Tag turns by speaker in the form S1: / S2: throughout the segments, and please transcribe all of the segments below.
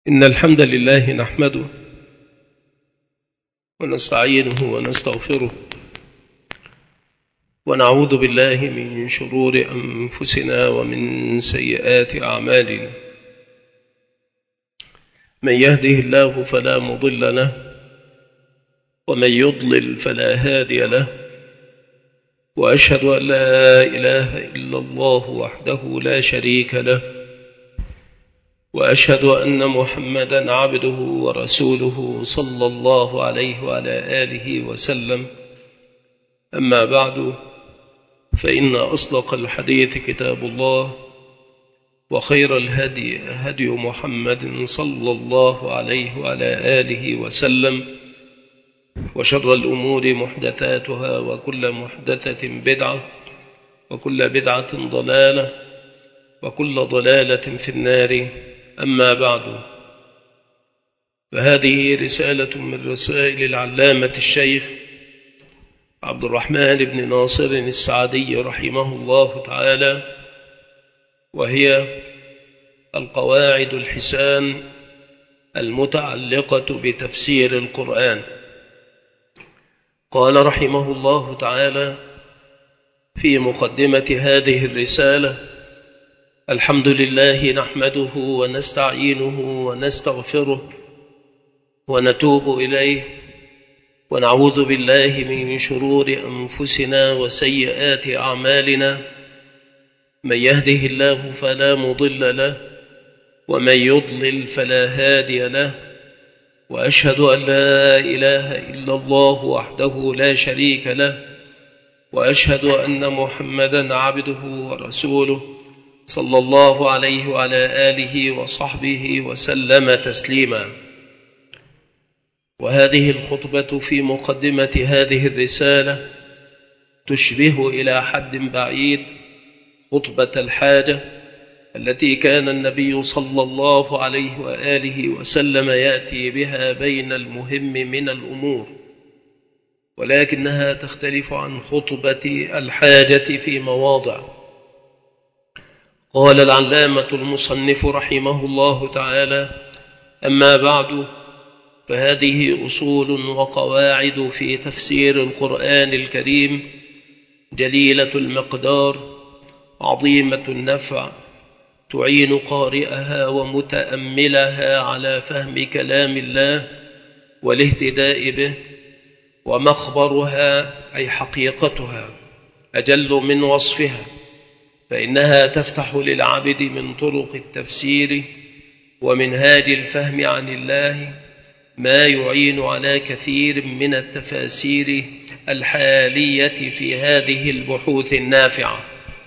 S1: إن الحمد لله نحمده ونستعينه ونستغفره ونعوذ بالله من شرور أنفسنا ومن سيئات أعمالنا. من يهده الله فلا مضل له ومن يضلل فلا هادي له، وأشهد أن لا إله إلا الله وحده لا شريك له، وأشهد أن محمدًا عبده ورسوله صلى الله عليه وعلى آله وسلم. أما بعد، فإن أصدق الحديث كتاب الله، وخير الهدي هدي محمد صلى الله عليه وعلى آله وسلم، وشر الأمور محدثاتها، وكل محدثة بدعة، وكل بدعة ضلالة، وكل ضلالة في النار. أما بعد، فهذه رسالة من رسائل العلامة الشيخ عبد الرحمن بن ناصر السعدي رحمه الله تعالى، وهي القواعد الحسان المتعلقة بتفسير القرآن. قال رحمه الله تعالى في مقدمة هذه الرسالة: الحمد لله نحمده ونستعينه ونستغفره ونتوب إليه، ونعوذ بالله من شرور أنفسنا وسيئات أعمالنا. من يهده الله فلا مضل له ومن يضلل فلا هادي له، وأشهد أن لا إله إلا الله وحده لا شريك له، وأشهد أن محمدًا عبده ورسوله صلى الله عليه وعلى آله وصحبه وسلم تسليما. وهذه الخطبة في مقدمة هذه الرسالة تشبه إلى حد بعيد خطبة الحاجة التي كان النبي صلى الله عليه وآله وسلم يأتي بها بين المهم من الأمور، ولكنها تختلف عن خطبة الحاجة في مواضع. قال العلامة المصنف رحمه الله تعالى: أما بعد، فهذه أصول وقواعد في تفسير القرآن الكريم جليلة المقدار، عظيمة النفع، تعين قارئها ومتأملها على فهم كلام الله والاهتداء به، ومخبرها أي حقيقتها أجل من وصفها، فإنها تفتح للعبد من طرق التفسير ومنهاج الفهم عن الله ما يعين على كثير من التفاسير الحالية في هذه البحوث النافعة.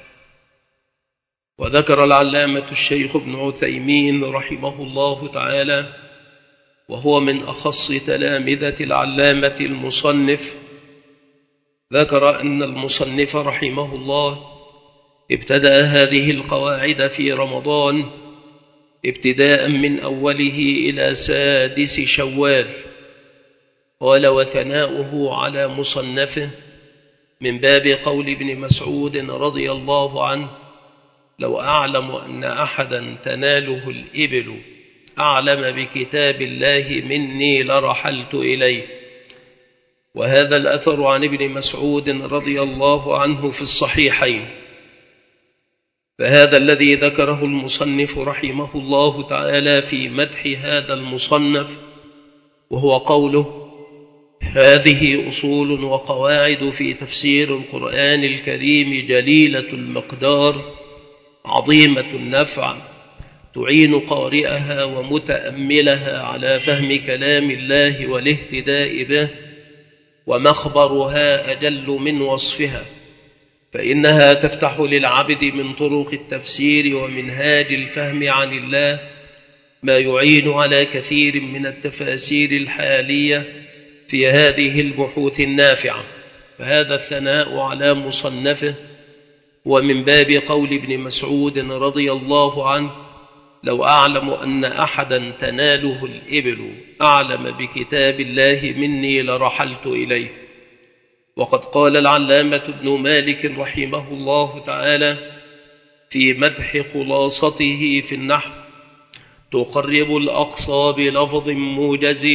S1: وذكر العلامة الشيخ ابن عثيمين رحمه الله تعالى، وهو من أخص تلامذة العلامة المصنف، ذكر أن المصنف رحمه الله ابتدأ هذه القواعد في رمضان ابتداء من أوله إلى 6 شوال. قال: وثناؤه على مصنفه من باب قول ابن مسعود رضي الله عنه: لو أعلم أن أحدا تناله الإبل أعلم بكتاب الله مني لرحلت إليه. وهذا الأثر عن ابن مسعود رضي الله عنه في الصحيحين. فهذا الذي ذكره المصنف رحمه الله تعالى في مدح هذا المصنف، وهو قوله: هذه أصول وقواعد في تفسير القرآن الكريم جليلة المقدار، عظيمة النفع، تعين قارئها ومتأملها على فهم كلام الله والاهتداء به، ومخبرها أجل من وصفها، فإنها تفتح للعبد من طرق التفسير ومنهاج الفهم عن الله ما يعين على كثير من التفاسير الحالية في هذه البحوث النافعة. فهذا الثناء على مصنفه ومن باب قول ابن مسعود رضي الله عنه: لو أعلم أن أحدا تناله الإبل أعلم بكتاب الله مني لرحلت إليه. وقد قال العلامة ابن مالك رحمه الله تعالى في مدح خلاصته في النحو: تقرب الأقصى بلفظ موجز،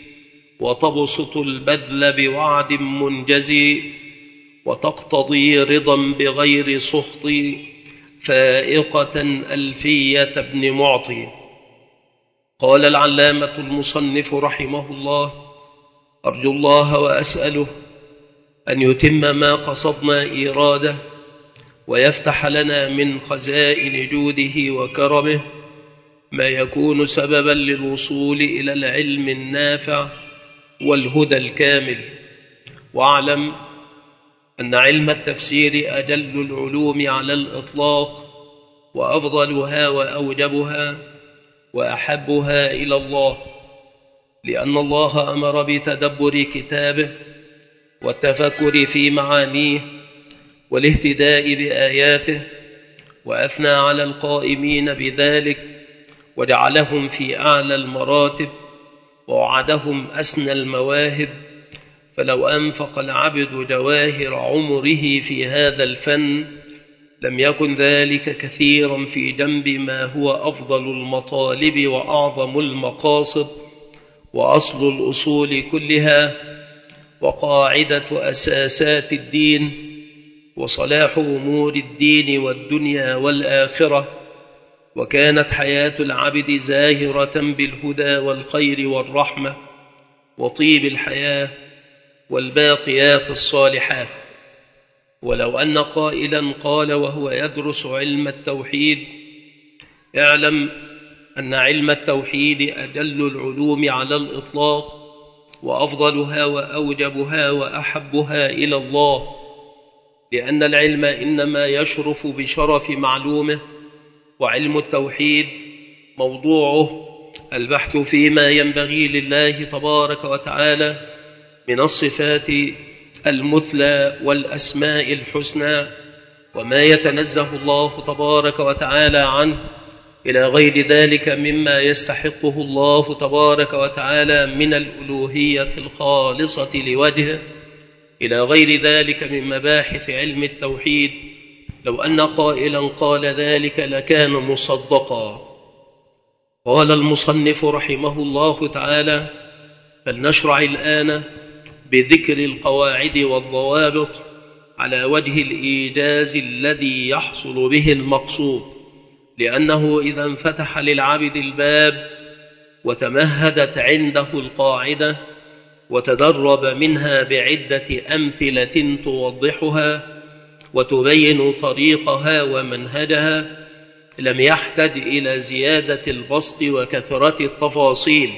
S1: وتبسط البذل بوعد منجز، وتقتضي رضا بغير سخط، فائقة ألفية ابن معطي. قال العلامة المصنف رحمه الله: أرجو الله وأسأله أن يتم ما قصدنا إيراده، ويفتح لنا من خزائن جوده وكرمه ما يكون سببا للوصول إلى العلم النافع والهدى الكامل. واعلم أن علم التفسير أجل العلوم على الإطلاق، وأفضلها وأوجبها وأحبها إلى الله، لأن الله أمر بتدبر كتابه والتفكر في معانيه والاهتداء بآياته، وأثنى على القائمين بذلك وجعلهم في أعلى المراتب ووعدهم أسنى المواهب. فلو أنفق العبد جواهر عمره في هذا الفن لم يكن ذلك كثيرا في جنب ما هو أفضل المطالب وأعظم المقاصد وأصل الأصول كلها وقاعدة أساسات الدين وصلاح أمور الدين والدنيا والآخرة. وكانت حياة العبد زاهرة بالهدى والخير والرحمة وطيب الحياة والباقيات الصالحات. ولو أن قائلا قال وهو يدرس علم التوحيد: اعلم أن علم التوحيد أجل العلوم على الإطلاق، وأفضلها وأوجبها وأحبها إلى الله، لأن العلم إنما يشرف بشرف معلومه، وعلم التوحيد موضوعه البحث فيما ينبغي لله تبارك وتعالى من الصفات المثلى والأسماء الحسنى، وما يتنزه الله تبارك وتعالى عنه، إلى غير ذلك مما يستحقه الله تبارك وتعالى من الألوهية الخالصة لوجهه، إلى غير ذلك من مباحث علم التوحيد. لو أن قائلا قال ذلك لكان مصدقا. قال المصنف رحمه الله تعالى: فلنشرع الآن بذكر القواعد والضوابط على وجه الإيجاز الذي يحصل به المقصود، لأنه إذا انفتح للعبد الباب وتمهدت عنده القاعدة وتدرب منها بعدة أمثلة توضحها وتبين طريقها ومنهجها، لم يحتج إلى زيادة البسط وكثرة التفاصيل.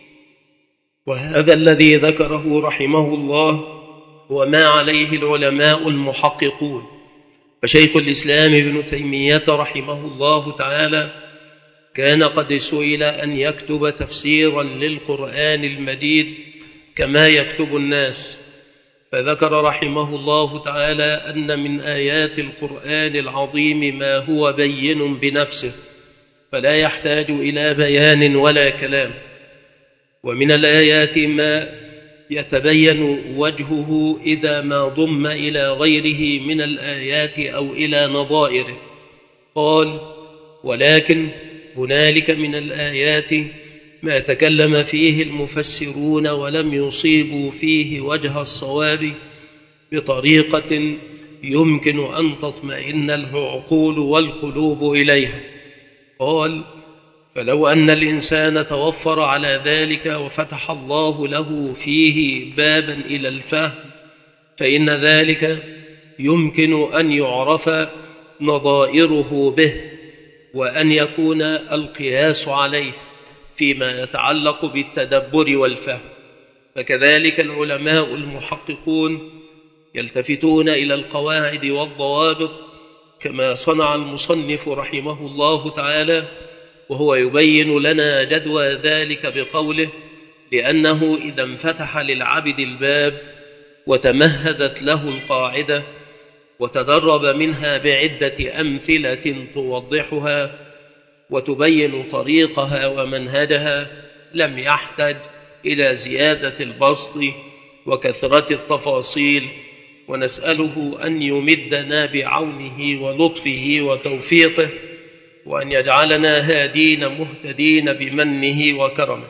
S1: وهذا الذي ذكره رحمه الله وما عليه العلماء المحققون. فشيخ الإسلام ابن تيمية رحمه الله تعالى كان قد سئل أن يكتب تفسيرا للقرآن المجيد كما يكتب الناس، فذكر رحمه الله تعالى أن من آيات القرآن العظيم ما هو بين بنفسه فلا يحتاج إلى بيان ولا كلام، ومن الآيات ما يتبين وجهه إذا ما ضم إلى غيره من الآيات أو إلى نظائره. قال: ولكن هنالك من الآيات ما تكلم فيه المفسرون ولم يصيبوا فيه وجه الصواب بطريقة يمكن أن تطمئن العقول والقلوب إليها. قال: فلو أن الإنسان توفر على ذلك وفتح الله له فيه بابا إلى الفهم فإن ذلك يمكن أن يعرف نظائره به، وأن يكون القياس عليه فيما يتعلق بالتدبر والفهم. فكذلك العلماء المحققون يلتفتون إلى القواعد والضوابط كما صنع المصنف رحمه الله تعالى، وهو يبين لنا جدوى ذلك بقوله: لأنه إذا انفتح للعبد الباب وتمهدت له القاعدة وتدرب منها بعدة أمثلة توضحها وتبين طريقها ومنهجها لم يحتج إلى زيادة البسط وكثرة التفاصيل. ونسأله أن يمدنا بعونه ولطفه وتوفيقه، وأن يجعلنا هادين مهتدين بمنه وكرمه.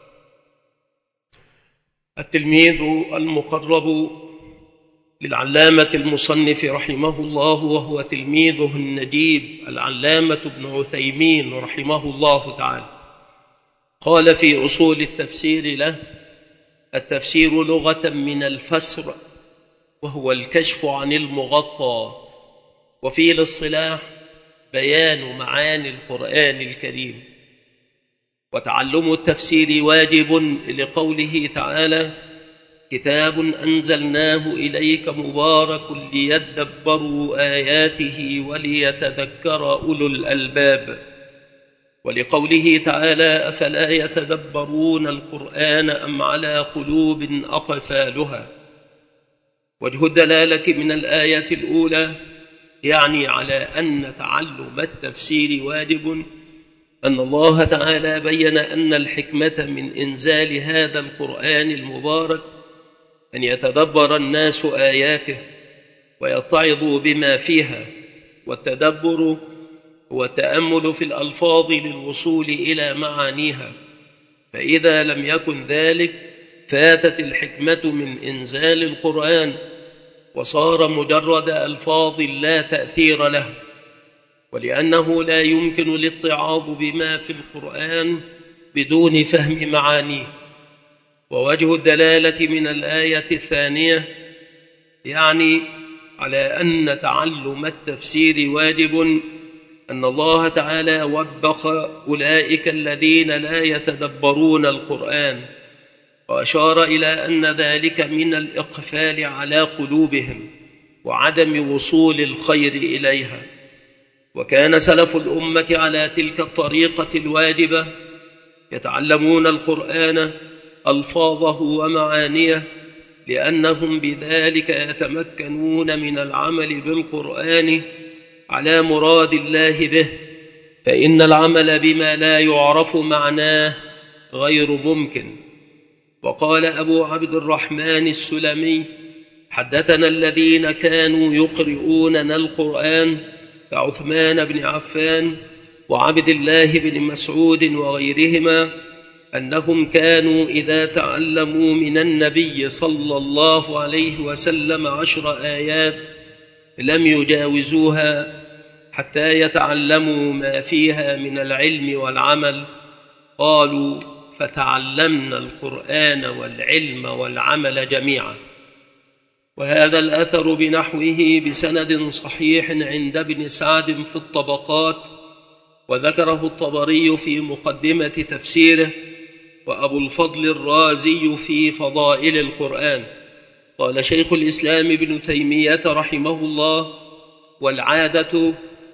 S1: التلميذ المقرب للعلامة المصنف رحمه الله، وهو تلميذه النجيب العلامة ابن عثيمين رحمه الله تعالى، قال في أصول التفسير له: التفسير لغة من الفسر، وهو الكشف عن المغطى، وفي الاصطلاح بيان معاني القرآن الكريم. وتعلم التفسير واجب لقوله تعالى: كتاب أنزلناه إليك مبارك ليدبروا آياته وليتذكر أولو الألباب. ولقوله تعالى: أفلا يتدبرون القرآن أم على قلوب أقفالها. وجه الدلالة من الآية الأولى يعني على أن تعلم التفسير واجب أن الله تعالى بين أن الحكمة من إنزال هذا القرآن المبارك أن يتدبر الناس آياته ويتعظوا بما فيها. والتدبر هو التأمل في الألفاظ للوصول إلى معانيها، فإذا لم يكن ذلك فاتت الحكمة من إنزال القرآن وصار مجرد ألفاظ لا تأثير له. ولأنه لا يمكن الاتعاظ بما في القرآن بدون فهم معانيه. ووجه الدلالة من الآية الثانية يعني على أن تعلم التفسير واجب أن الله تعالى وبخ أولئك الذين لا يتدبرون القرآن، وأشار إلى أن ذلك من الإقفال على قلوبهم وعدم وصول الخير إليها. وكان سلف الأمة على تلك الطريقة الواجبة، يتعلمون القرآن ألفاظه ومعانيه، لأنهم بذلك يتمكنون من العمل بالقرآن على مراد الله به، فإن العمل بما لا يعرف معناه غير ممكن. وقال أبو عبد الرحمن السلمي: حدثنا الذين كانوا يقرؤوننا القرآن كعثمان بن عفان وعبد الله بن مسعود وغيرهما أنهم كانوا إذا تعلموا من النبي صلى الله عليه وسلم 10 آيات لم يجاوزوها حتى يتعلموا ما فيها من العلم والعمل. قالوا: فتعلمنا القرآن والعلم والعمل جميعا. وهذا الأثر بنحوه بسند صحيح عند ابن سعد في الطبقات، وذكره الطبري في مقدمة تفسيره، وأبو الفضل الرازي في فضائل القرآن. قال شيخ الإسلام ابن تيمية رحمه الله: والعادة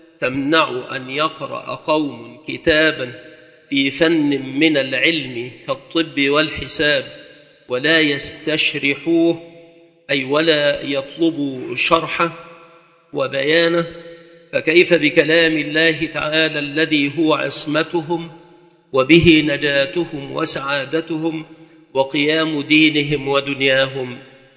S1: تمنع أن يقرأ قوم كتابا في فن من العلم كالطب والحساب ولا يستشرحوه، أي ولا يطلبوا شرحه وبيانه، فكيف بكلام الله تعالى الذي هو عصمتهم وبه نجاتهم وسعادتهم وقيام دينهم ودنياهم.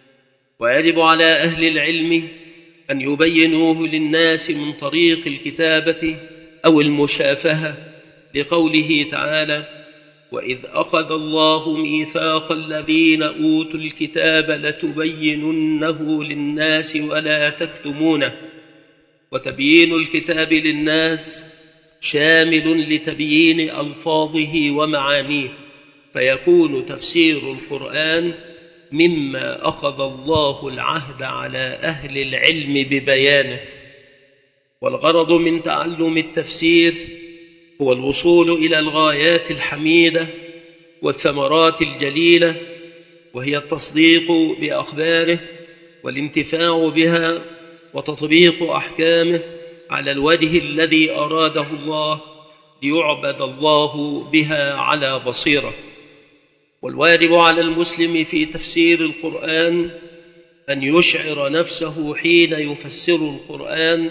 S1: ويجب على أهل العلم أن يبينوه للناس من طريق الكتابة أو المشافهة، لقوله تعالى: وإذ أخذ الله ميثاق الذين أوتوا الكتاب لتبيننه للناس ولا تكتمونه. وتبيين الكتاب للناس شامل لتبيين ألفاظه ومعانيه، فيكون تفسير القرآن مما أخذ الله العهد على أهل العلم ببيانه. والغرض من تعلم التفسير هو الوصول إلى الغايات الحميدة والثمرات الجليلة، وهي التصديق بأخباره والانتفاع بها وتطبيق أحكامه على الوجه الذي أراده الله، ليعبد الله بها على بصيرة. والواجب على المسلم في تفسير القرآن أن يشعر نفسه حين يفسر القرآن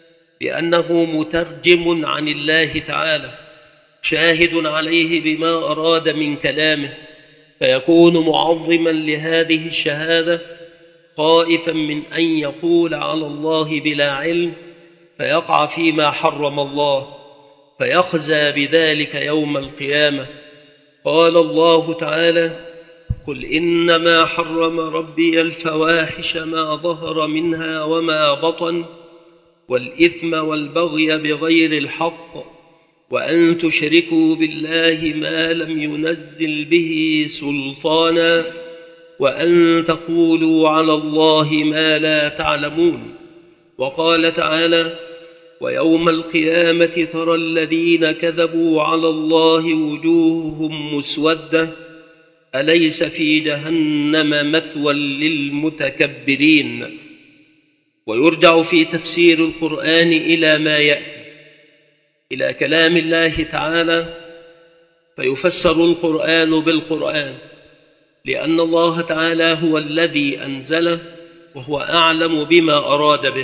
S1: بأنه مترجم عن الله تعالى، شاهد عليه بما أراد من كلامه، فيكون معظما لهذه الشهادة، خائفا من أن يقول على الله بلا علم فيقع فيما حرم الله، فيخزى بذلك يوم القيامة. قال الله تعالى: قل إنما حرم ربي الفواحش ما ظهر منها وما بطن والإثم والبغي بغير الحق وأن تشركوا بالله ما لم ينزل به سلطانا وأن تقولوا على الله ما لا تعلمون. وقال تعالى: ويوم القيامة ترى الذين كذبوا على الله وجوههم مسودة أليس في جهنم مثوى للمتكبرين. ويرجع في تفسير القرآن إلى ما يأتي، إلى كلام الله تعالى، فيفسر القرآن بالقرآن، لأن الله تعالى هو الذي أنزله وهو أعلم بما أراد به.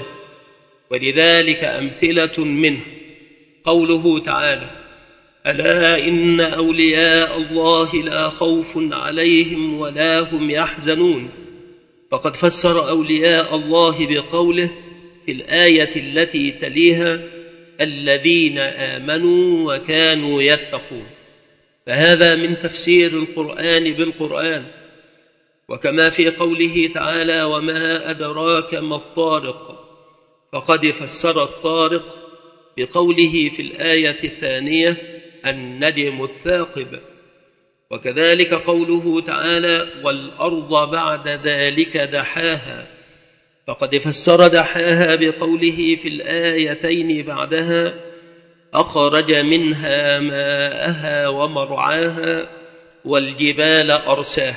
S1: ولذلك أمثلة منه قوله تعالى: ألا إن أولياء الله لا خوف عليهم ولا هم يحزنون. فقد فسر أولياء الله بقوله في الآية التي تليها: الذين آمنوا وكانوا يتقون. فهذا من تفسير القرآن بالقرآن. وكما في قوله تعالى: وما أدراك ما الطارق، فقد فسر الطارق بقوله في الآية الثانية: النجم الثاقب. وكذلك قوله تعالى: والأرض بعد ذلك دحاها، فقد فسر دحاها بقوله في الآيتين بعدها: أخرج منها ماءها ومرعاها والجبال أرساها.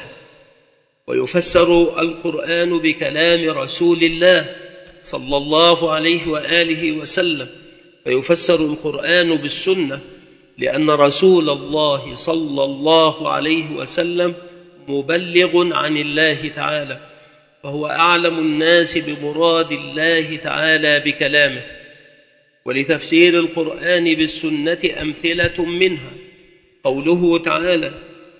S1: ويفسر القرآن بكلام رسول الله صلى الله عليه وآله وسلم، فيفسر القرآن بالسنة، لأن رسول الله صلى الله عليه وسلم مبلغ عن الله تعالى، فهو أعلم الناس بمراد الله تعالى بكلامه. ولتفسير القرآن بالسنة أمثلة منها قوله تعالى: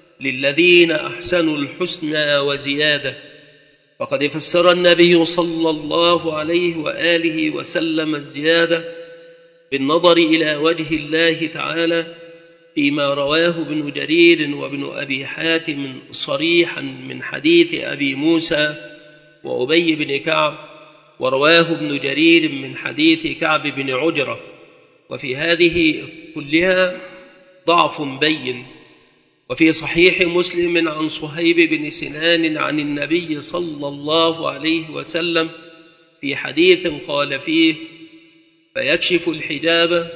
S1: للذين أحسنوا الحسنى وزيادة. فقد فسر النبي صلى الله عليه وآله وسلم الزيادة بالنظر إلى وجه الله تعالى فيما رواه ابن جرير وابن أبي حاتم صريحا من حديث أبي موسى وأبي بن كعب، ورواه ابن جرير من حديث كعب بن عجرة. وفي هذه كلها ضعف بين. وفي صحيح مسلم عن صهيب بن سنان عن النبي صلى الله عليه وسلم في حديث قال فيه: فيكشف الحجاب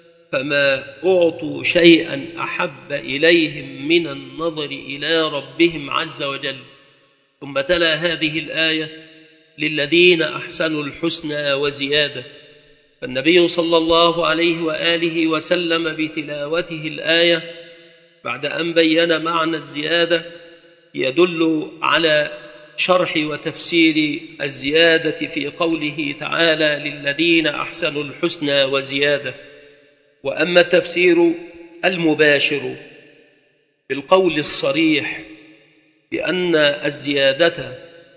S1: فما أعطوا شيئا أحب إليهم من النظر إلى ربهم عز وجل. ثم تلا هذه الآية: للذين أحسنوا الحسنى وزيادة. فالنبي صلى الله عليه وآله وسلم بتلاوته الآية بعد أن بين معنى الزيادة يدل على شرح وتفسير الزيادة في قوله تعالى: للذين أحسنوا الحسنى وزيادة. وأما التفسير المباشر بالقول الصريح بأن الزيادة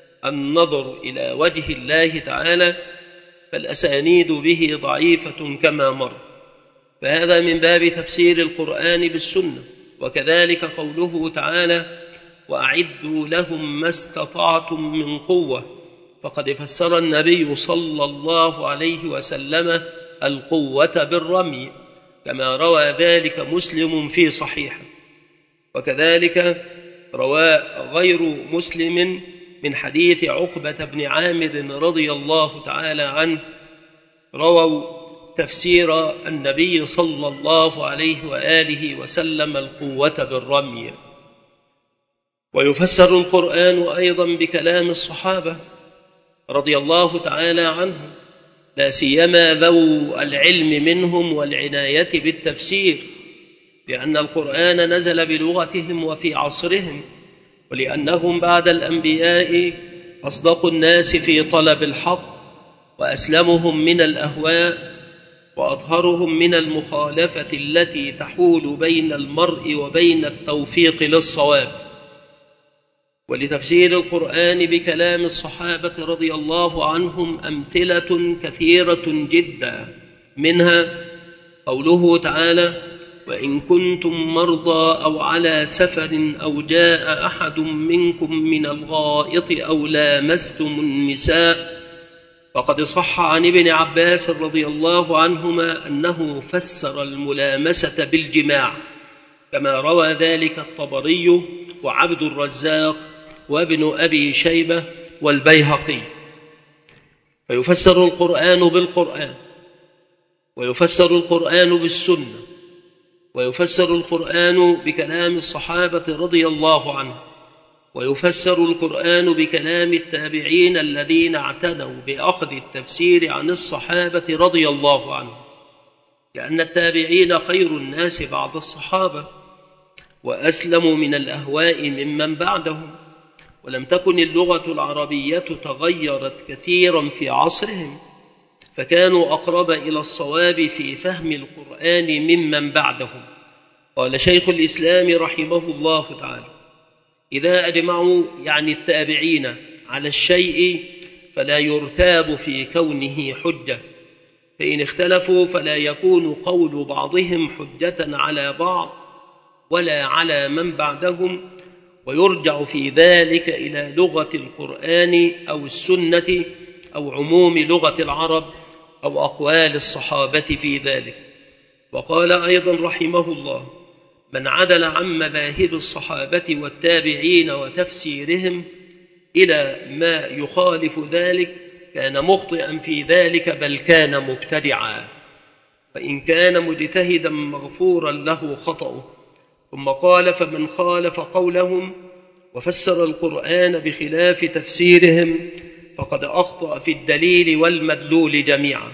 S1: النظر إلى وجه الله تعالى، فالأسانيد به ضعيفة كما مر، فهذا من باب تفسير القرآن بالسنة. وكذلك قوله تعالى: وأعدوا لهم ما استطعتم من قوة. فقد فسر النبي صلى الله عليه وسلم القوة بالرمي، كما روى ذلك مسلم في صحيحه. وكذلك روى غير مسلم من حديث عقبة بن عامر رضي الله تعالى عنه، رووا تفسير النبي صلى الله عليه وآله وسلم القوة بالرمي. ويفسر القرآن أيضا بكلام الصحابة رضي الله تعالى عنهم، لا سيما ذو العلم منهم والعناية بالتفسير، لأن القرآن نزل بلغتهم وفي عصرهم، ولأنهم بعد الأنبياء أصدق الناس في طلب الحق، وأسلمهم من الأهواء، وأطهرهم من المخالفة التي تحول بين المرء وبين التوفيق للصواب. ولتفسير القرآن بكلام الصحابة رضي الله عنهم أمثلة كثيرة جدا، منها قوله تعالى: وإن كنتم مرضى أو على سفر أو جاء أحد منكم من الغائط أو لامستم النساء. فقد صح عن ابن عباس رضي الله عنهما أنه فسر الملامسة بالجماع، كما روى ذلك الطبري وعبد الرزاق وابن أبي شيبة والبيهقي. فيفسر القرآن بالقرآن، ويفسر القرآن بالسنة، ويفسر القرآن بكلام الصحابة رضي الله عنهم، ويفسر القرآن بكلام التابعين الذين اعتنوا بأخذ التفسير عن الصحابة رضي الله عنهم، لأن التابعين خير الناس بعد الصحابة وأسلموا من الأهواء ممن بعدهم، ولم تكن اللغة العربية تغيرت كثيرا في عصرهم، فكانوا أقرب إلى الصواب في فهم القرآن ممن بعدهم. قال شيخ الإسلام رحمه الله تعالى: إذا أجمعوا يعني التابعين على الشيء فلا يرتاب في كونه حجة، فإن اختلفوا فلا يكون قول بعضهم حجة على بعض ولا على من بعدهم، ويرجع في ذلك إلى لغة القرآن أو السنة أو عموم لغة العرب أو أقوال الصحابة في ذلك. وقال أيضا رحمه الله: من عدل عن مذاهب الصحابة والتابعين وتفسيرهم إلى ما يخالف ذلك كان مخطئا في ذلك، بل كان مبتدعا، فإن كان مجتهدا مغفورا له خطأه. ثم قال: فمن خالف قولهم وفسر القرآن بخلاف تفسيرهم فقد أخطأ في الدليل والمدلول جميعا.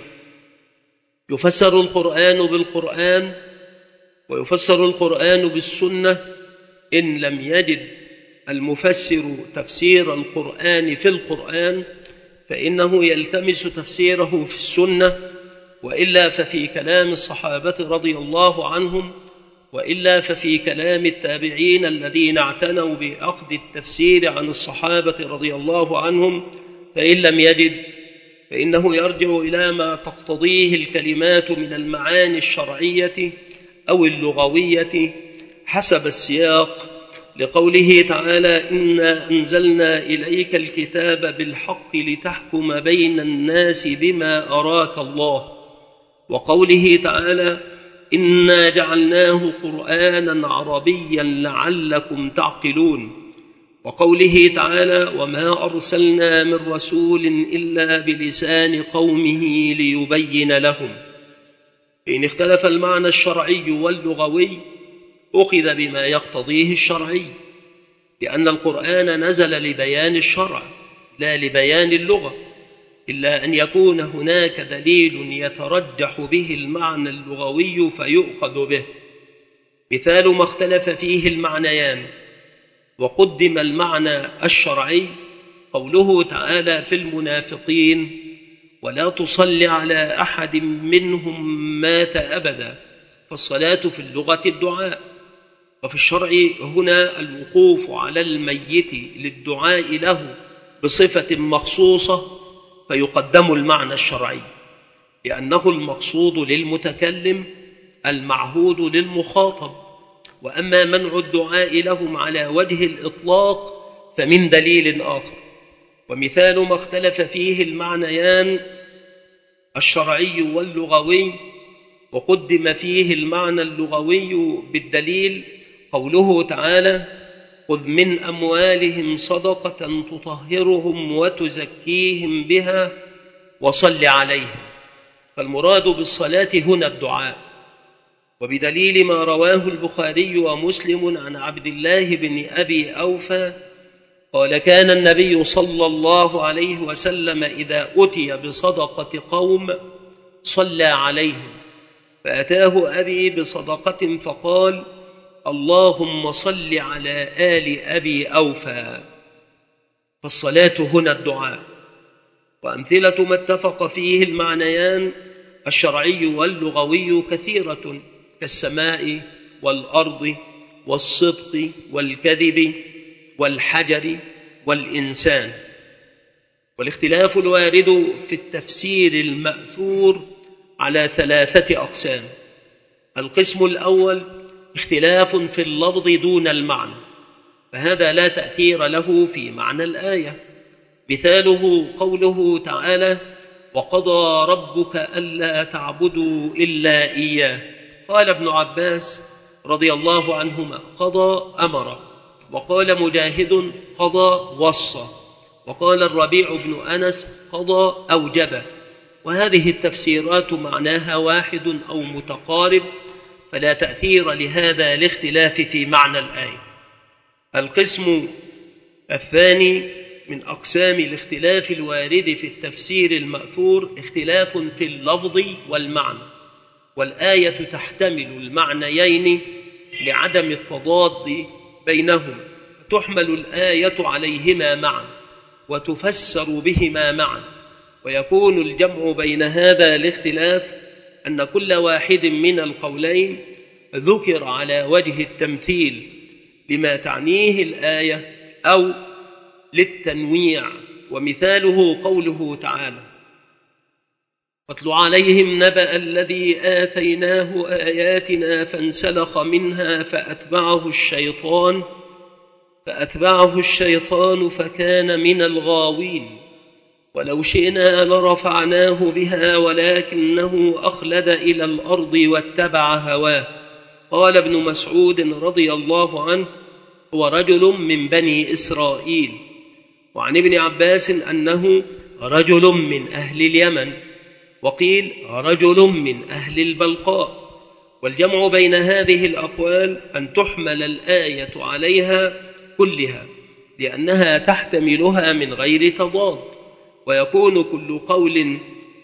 S1: يفسر القرآن بالقرآن، ويفسر القرآن بالسنة إن لم يجد المفسر تفسير القرآن في القرآن فإنه يلتمس تفسيره في السنة، وإلا ففي كلام الصحابة رضي الله عنهم، وإلا ففي كلام التابعين الذين اعتنوا بأخذ التفسير عن الصحابة رضي الله عنهم. فإن لم يجد فإنه يرجع إلى ما تقتضيه الكلمات من المعاني الشرعية أو اللغوية حسب السياق، لقوله تعالى: إنا أنزلنا إليك الكتاب بالحق لتحكم بين الناس بما أراك الله، وقوله تعالى: إنا جعلناه قرآنا عربيا لعلكم تعقلون، وقوله تعالى: وما أرسلنا من رسول إلا بلسان قومه ليبين لهم. فإن اختلف المعنى الشرعي واللغوي أخذ بما يقتضيه الشرعي، لأن القرآن نزل لبيان الشرع لا لبيان اللغة، إلا أن يكون هناك دليل يترجح به المعنى اللغوي فيؤخذ به. مثال ما اختلف فيه المعنيان وقدم المعنى الشرعي قوله تعالى في المنافقين: ولا تصل على أحد منهم مات أبدا. فالصلاة في اللغة الدعاء، وفي الشرع هنا الوقوف على الميت للدعاء له بصفة مخصوصة، فيقدم المعنى الشرعي لأنه المقصود للمتكلم المعهود للمخاطب. وأما منع الدعاء لهم على وجه الإطلاق فمن دليل آخر. ومثال ما اختلف فيه المعنيان الشرعي واللغوي وقدم فيه المعنى اللغوي بالدليل قوله تعالى: خذ من أموالهم صدقة تطهرهم وتزكيهم بها وصل عليهم. فالمراد بالصلاة هنا الدعاء، وبدليل ما رواه البخاري ومسلم عن عبد الله بن أبي أوفى قال: كان النبي صلى الله عليه وسلم إذا أتي بصدقة قوم صلى عليهم، فأتاه أبي بصدقة فقال: اللهم صل على آل أبي أوفى. فالصلاة هنا الدعاء. وأمثلة ما اتفق فيه المعنيان الشرعي واللغوي كثيرة، كالسماء والأرض والصدق والكذب والحجر والإنسان. والاختلاف الوارد في التفسير المأثور على 3 أقسام: القسم الأول اختلاف في اللفظ دون المعنى، فهذا لا تأثير له في معنى الآية. مثاله قوله تعالى: وقضى ربك ألا تعبدوا إلا إياه. قال ابن عباس رضي الله عنهما: قضى أمر، وقال مجاهد: قضى وصى، وقال الربيع بن أنس: قضى أوجب. وهذه التفسيرات معناها واحد أو متقارب، فلا تأثير لهذا الاختلاف في معنى الآية. القسم الثاني من أقسام الاختلاف الوارد في التفسير المأثور اختلاف في اللفظ والمعنى، والآية تحتمل المعنيين لعدم التضاد بينهما، فتحمل الآية عليهما معا وتفسر بهما معا، ويكون الجمع بين هذا الاختلاف أن كل واحد من القولين ذكر على وجه التمثيل لما تعنيه الآية أو للتنويع. ومثاله قوله تعالى: واتل عليهم نبأ الذي آتيناه آياتنا فانسلخ منها فأتبعه الشيطان فكان من الغاوين ولو شئنا لرفعناه بها ولكنه أخلد إلى الأرض واتبع هواه. قال ابن مسعود رضي الله عنه: هو رجل من بني إسرائيل. وعن ابن عباس أنه رجل من أهل اليمن، وقيل رجل من أهل البلقاء. والجمع بين هذه الأقوال أن تحمل الآية عليها كلها لأنها تحتملها من غير تضاد، ويكون كل قول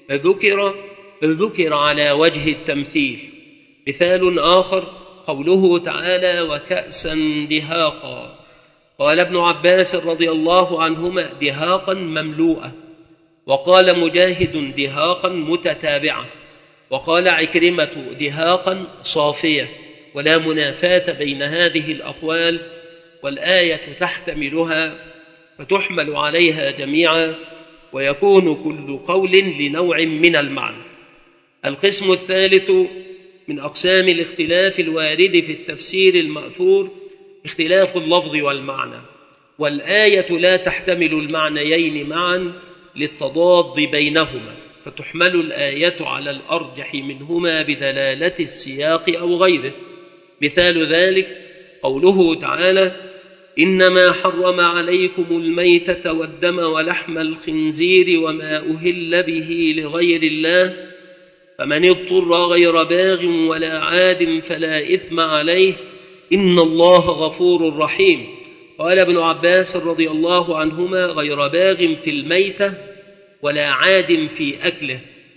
S1: ذكر على وجه التمثيل. مثال آخر قوله تعالى: وكأسا دهاقا. قال ابن عباس رضي الله عنهما: دهاقا مملوءة. وقال مجاهد: دهاقا متتابعة. وقال عكرمة: دهاقا صافية. ولا منافاة بين هذه الأقوال، والآية تحتملها فتحمل عليها جميعا، ويكون كل قول لنوع من المعنى. القسم الثالث من أقسام الاختلاف الوارد في التفسير المأثور اختلاف اللفظ والمعنى، والآية لا تحتمل المعنيين معا للتضاد بينهما، فتحمل الآية على الأرجح منهما بدلالة السياق أو غيره. مثال ذلك قوله تعالى: إنما حرم عليكم الميتة والدم ولحم الخنزير وما أهل به لغير الله فمن اضطر غير باغ ولا عاد فلا إثم عليه إن الله غفور رحيم. قال ابن عباس رضي الله عنهما: غير باغ في الميتة ولا عاد في أكله.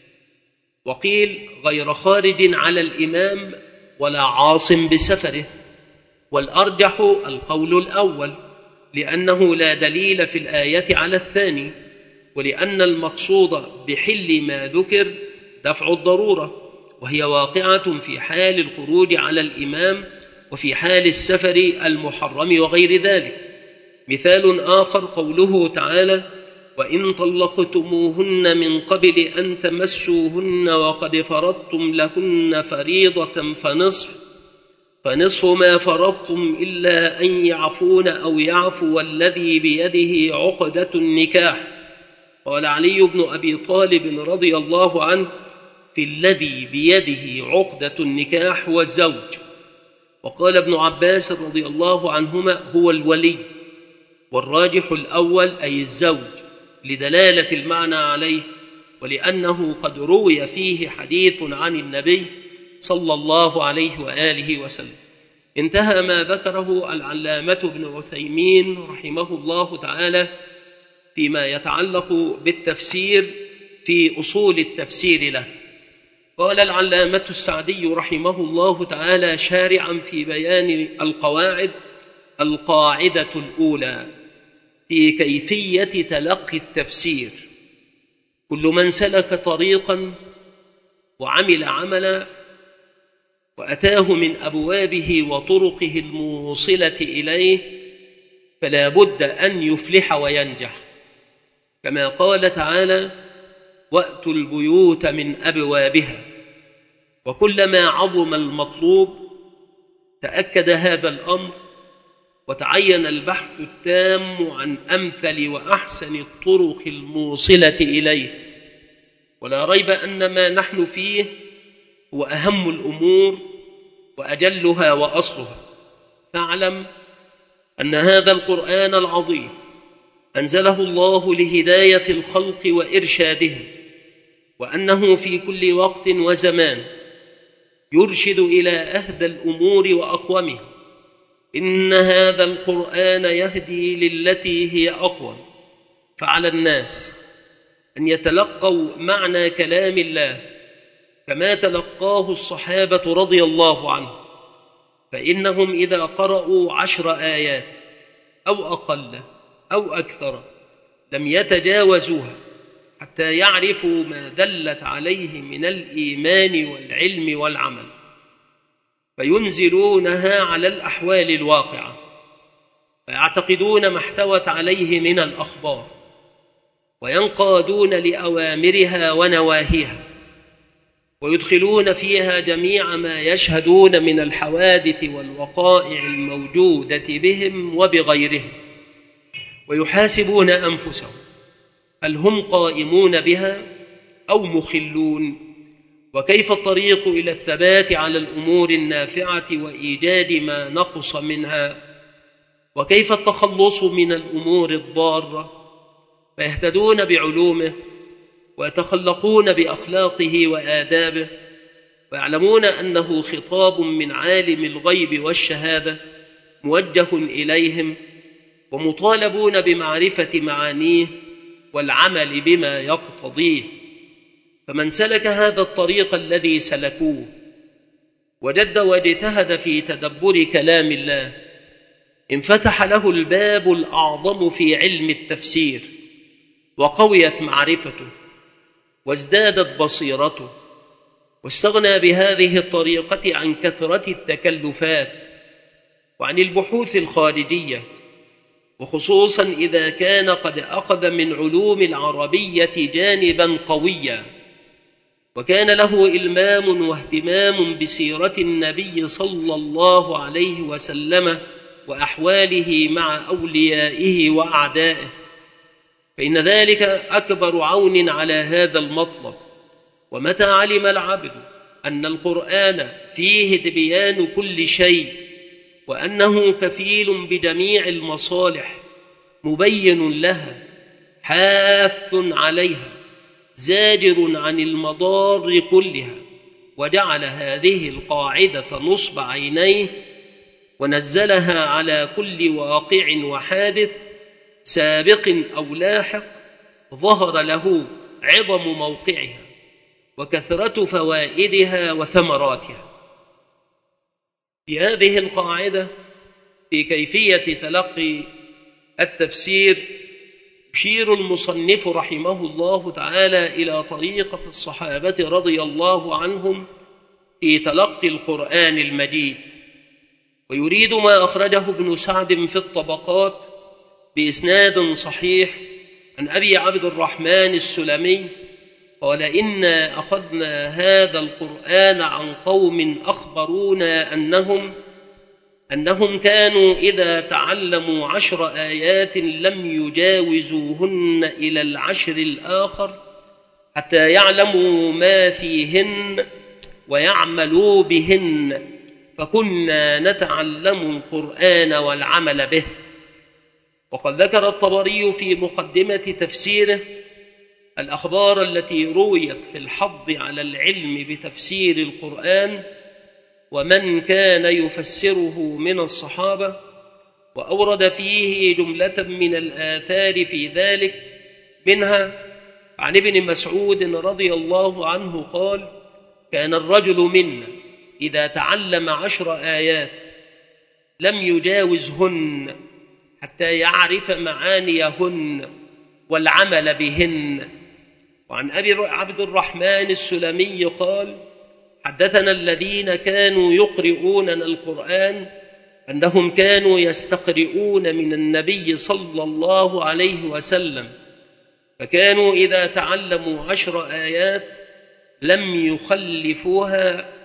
S1: وقيل غير خارج على الإمام ولا عاص بسفره. والأرجح القول الأول، لأنه لا دليل في الآية على الثاني، ولأن المقصود بحل ما ذكر دفع الضرورة، وهي واقعة في حال الخروج على الإمام وفي حال السفر المحرم وغير ذلك. مثال آخر قوله تعالى: وإن طلقتموهن من قبل أن تمسوهن وقد فرضتم لهن فريضة فنصف ما فرضتم إلا أن يعفون أو يعفو الذي بيده عقدة النكاح. قال علي بن أبي طالب رضي الله عنه: في الذي بيده عقدة النكاح هو الزوج. وقال ابن عباس رضي الله عنهما: هو الولي. والراجح الأول أي الزوج، لدلالة المعنى عليه، ولأنه قد روي فيه حديث عن النبي صلى الله عليه وآله وسلم. انتهى ما ذكره العلامة ابن عثيمين رحمه الله تعالى فيما يتعلق بالتفسير في أصول التفسير له. قال العلامة السعدي رحمه الله تعالى شارعا في بيان القواعد: القاعدة الأولى في كيفية تلقي التفسير: كل من سلك طريقا وعمل عملا وأتاه من أبوابه وطرقه الموصلة إليه فلا بد أن يفلح وينجح، كما قال تعالى: وأتوا البيوت من أبوابها. وكلما عظم المطلوب تأكد هذا الأمر، وتعين البحث التام عن أمثل وأحسن الطرق الموصلة إليه. ولا ريب أن ما نحن فيه هو أهم الأمور وأجلها وأصلها. فاعلم أن هذا القرآن العظيم أنزله الله لهداية الخلق وإرشادهم، وأنه في كل وقت وزمان يرشد إلى أهدى الأمور وأقومها. إن هذا القرآن يهدي للتي هي أقوم. فعلى الناس أن يتلقوا معنى كلام الله كما تلقاه الصحابة رضي الله عنهم، فإنهم إذا قرأوا 10 آيات أو أقل أو أكثر لم يتجاوزوها حتى يعرفوا ما دلت عليه من الإيمان والعلم والعمل، فينزلونها على الأحوال الواقعة، فيعتقدون ما احتوت عليه من الأخبار، وينقادون لأوامرها ونواهيها، ويدخلون فيها جميع ما يشهدون من الحوادث والوقائع الموجودة بهم وبغيرهم، ويحاسبون أنفسهم هل هم قائمون بها أو مخلون، وكيف الطريق إلى الثبات على الأمور النافعة وإيجاد ما نقص منها، وكيف التخلص من الأمور الضارة، فيهتدون بعلومه ويتخلقون بأخلاقه وآدابه، ويعلمون أنه خطاب من عالم الغيب والشهادة موجه إليهم، ومطالبون بمعرفة معانيه والعمل بما يقتضيه. فمن سلك هذا الطريق الذي سلكوه وجد واجتهد في تدبر كلام الله انفتح له الباب الأعظم في علم التفسير، وقويت معرفته وازدادت بصيرته، واستغنى بهذه الطريقة عن كثرة التكلفات وعن البحوث الخارجية، وخصوصا إذا كان قد أخذ من علوم العربية جانبا قويا، وكان له إلمام واهتمام بسيرة النبي صلى الله عليه وسلم وأحواله مع أوليائه وأعدائه، فإن ذلك أكبر عون على هذا المطلب. ومتى علم العبد أن القرآن فيه تبيان كل شيء، وأنه كفيل بجميع المصالح، مبين لها، حاث عليها، زاجر عن المضار كلها، وجعل هذه القاعدة نصب عينيه، ونزلها على كل واقع وحادث سابق أو لاحق، ظهر له عظم موقعها وكثرة فوائدها وثمراتها. في هذه القاعدة في كيفية تلقي التفسير يشير المصنف رحمه الله تعالى إلى طريقة الصحابة رضي الله عنهم في تلقي القرآن المجيد، ويريد ما أخرجه ابن سعد في الطبقات بإسناد صحيح عن أبي عبد الرحمن السلمي قال: إنا أخذنا هذا القرآن عن قوم أخبرونا أنهم كانوا إذا تعلموا 10 آيات لم يجاوزوهن إلى 10 الآخر حتى يعلموا ما فيهن ويعملوا بهن، فكنا نتعلم القرآن والعمل به. وقد ذكر الطبري في مقدمة تفسيره الأخبار التي رويت في الحض على العلم بتفسير القرآن ومن كان يفسره من الصحابة، وأورد فيه جملة من الآثار في ذلك، منها عن ابن مسعود رضي الله عنه قال: كان الرجل منا إذا تعلم 10 آيات لم يجاوزهن حتى يعرف معانيهن والعمل بهن. وعن أبي عبد الرحمن السلمي قال: حدثنا الذين كانوا يقرؤوننا القرآن أنهم كانوا يستقرؤون من النبي صلى الله عليه وسلم، فكانوا إذا تعلموا 10 آيات لم يخلفوها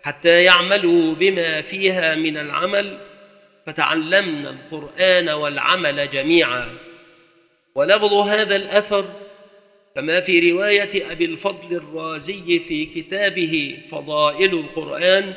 S1: حتى يعملوا بما فيها من العمل، فتعلمنا القرآن والعمل جميعا. ولفظ هذا الأثر كما في رواية أبي الفضل الرازي في كتابه فضائل القرآن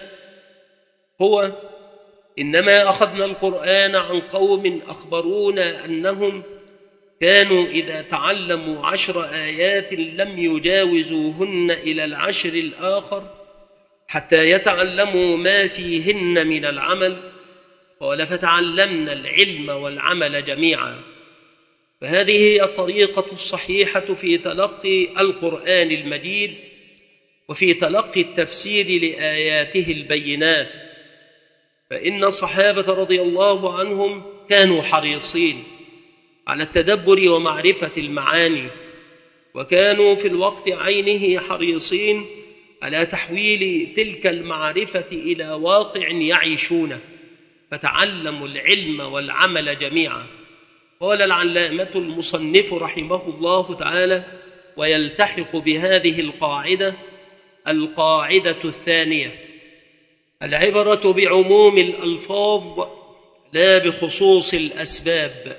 S1: هو: إنما أخذنا القرآن عن قوم أخبرونا أنهم كانوا إذا تعلموا 10 آيات لم يجاوزوهن إلى 10 الآخر حتى يتعلموا ما فيهن من العمل. قال: فتعلمنا العلم والعمل جميعا. فهذه هي الطريقة الصحيحة في تلقي القرآن المجيد وفي تلقي التفسير لآياته البينات. فإن الصحابة رضي الله عنهم كانوا حريصين على التدبر ومعرفة المعاني، وكانوا في الوقت عينه حريصين على تحويل تلك المعرفة إلى واقع يعيشونه، فتعلموا العلم والعمل جميعا. قال العلامة المصنف رحمه الله تعالى: ويلتحق بهذه القاعدة القاعدة الثانية: العبرة بعموم الألفاظ لا بخصوص الأسباب.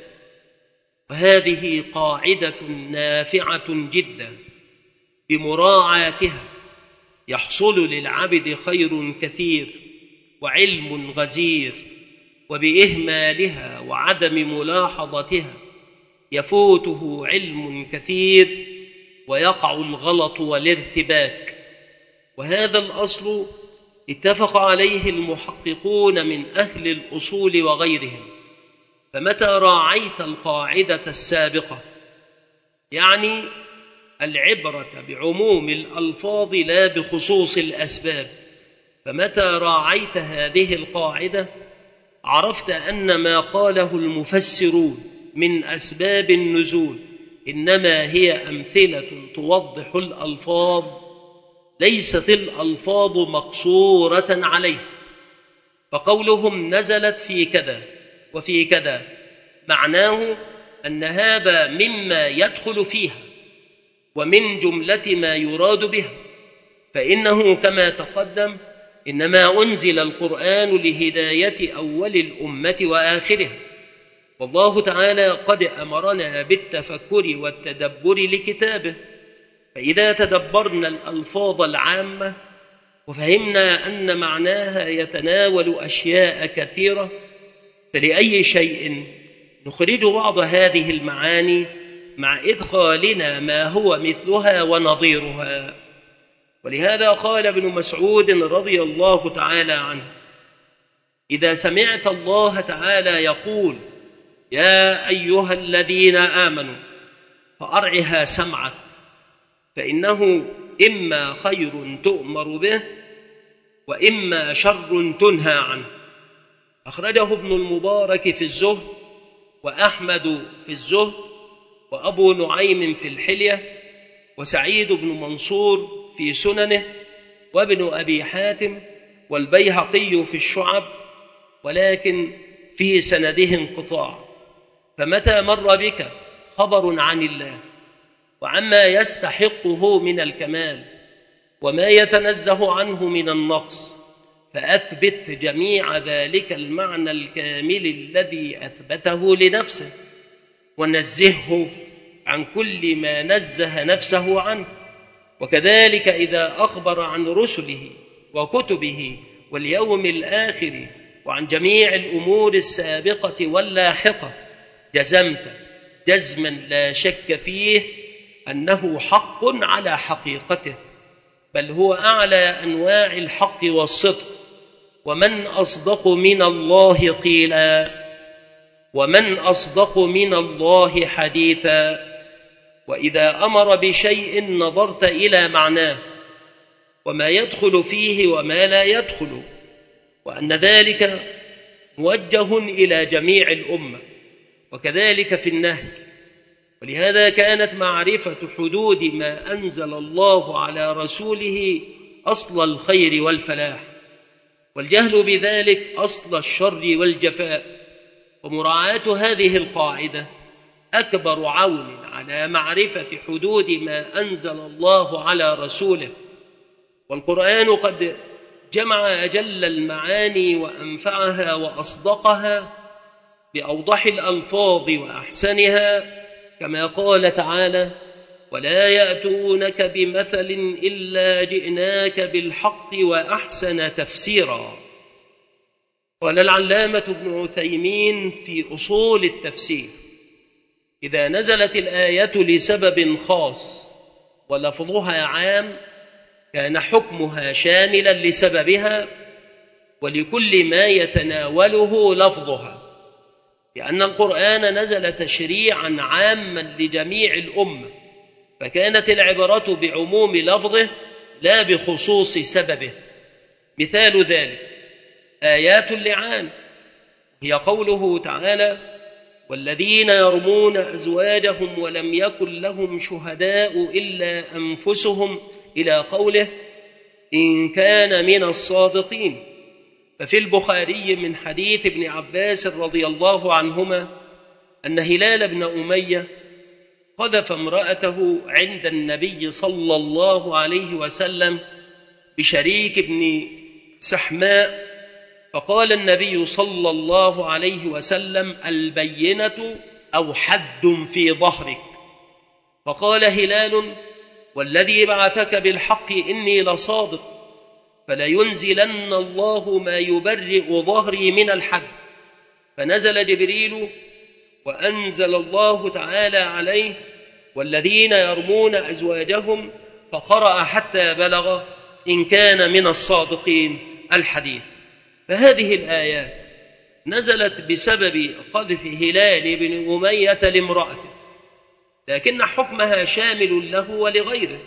S1: وهذه قاعدة نافعة جدا، بمراعاتها يحصل للعبد خير كثير وعلم غزير، وبإهمالها وعدم ملاحظتها يفوته علم كثير ويقع الغلط والارتباك. وهذا الأصل اتفق عليه المحققون من أهل الأصول وغيرهم. فمتى راعيت القاعدة السابقة، يعني العبرة بعموم الألفاظ لا بخصوص الأسباب، فمتى راعيت هذه القاعدة عرفت أن ما قاله المفسرون من أسباب النزول إنما هي أمثلة توضح الألفاظ، ليست الألفاظ مقصورة عليه. فقولهم نزلت في كذا وفي كذا معناه أن هذا مما يدخل فيها ومن جملة ما يراد بها، فإنه كما تقدم إنما أنزل القرآن لهداية أول الأمة وآخرها، والله تعالى قد أمرنا بالتفكر والتدبر لكتابه. فإذا تدبرنا الألفاظ العامة وفهمنا أن معناها يتناول أشياء كثيرة، فلأي شيء نخرج بعض هذه المعاني مع إدخالنا ما هو مثلها ونظيرها. ولهذا قال ابن مسعود رضي الله تعالى عنه: إذا سمعت الله تعالى يقول يا أيها الذين آمنوا فأرعها سمعك، فإنه إما خير تؤمر به وإما شر تنهى عنه. أخرجه ابن المبارك في الزهد، وأحمد في الزهد، وأبو نعيم في الحلية، وسعيد بن منصور في سننه، وابن أبي حاتم، والبيهقي في الشعب، ولكن في سنده انقطاع. فمتى مر بك خبر عن الله وعما يستحقه من الكمال وما يتنزه عنه من النقص، فأثبت جميع ذلك المعنى الكامل الذي أثبته لنفسه، ونزهه عن كل ما نزه نفسه عنه. وكذلك إذا أخبر عن رسله وكتبه واليوم الآخر وعن جميع الأمور السابقة واللاحقة، جزمت جزما لا شك فيه أنه حق على حقيقته، بل هو أعلى أنواع الحق والصدق. ومن أصدق من الله قيلا، ومن أصدق من الله حديثا. وإذا أمر بشيء نظرت إلى معناه وما يدخل فيه وما لا يدخل، وأن ذلك موجه إلى جميع الأمة. وكذلك في النهي. ولهذا كانت معرفة حدود ما أنزل الله على رسوله أصل الخير والفلاح، والجهل بذلك أصل الشر والجفاء. ومراعاة هذه القاعدة أكبر عون على معرفة حدود ما أنزل الله على رسوله. والقرآن قد جمع أجل المعاني وأنفعها وأصدقها بأوضح الألفاظ وأحسنها، كما قال تعالى: ولا يأتونك بمثل إلا جئناك بالحق وأحسن تفسيرا. قال العلامة ابن عثيمين في أصول التفسير: إذا نزلت الآية لسبب خاص ولفظها عام كان حكمها شاملا لسببها ولكل ما يتناوله لفظها، لأن القرآن نزل تشريعا عاما لجميع الأمة، فكانت العبرة بعموم لفظه لا بخصوص سببه. مثال ذلك آيات اللعان، هي قوله تعالى: والذين يرمون أزواجهم ولم يكن لهم شهداء إلا أنفسهم، إلى قوله: إن كان من الصادقين. ففي البخاري من حديث ابن عباس رضي الله عنهما أن هلال بن أمية قذف امرأته عند النبي صلى الله عليه وسلم بشريك بن سحماء، فقال النبي صلى الله عليه وسلم: البينة أو حد في ظهرك. فقال هلال: والذي بعثك بالحق إني لصادق، فلينزلن الله ما يبرئ ظهري من الحد. فنزل جبريل وأنزل الله تعالى عليه: والذين يرمون أزواجهم، فقرأ حتى بلغ إن كان من الصادقين الحديث. فهذه الآيات نزلت بسبب قذف هلال بن أمية لامرأته، لكن حكمها شامل له ولغيره،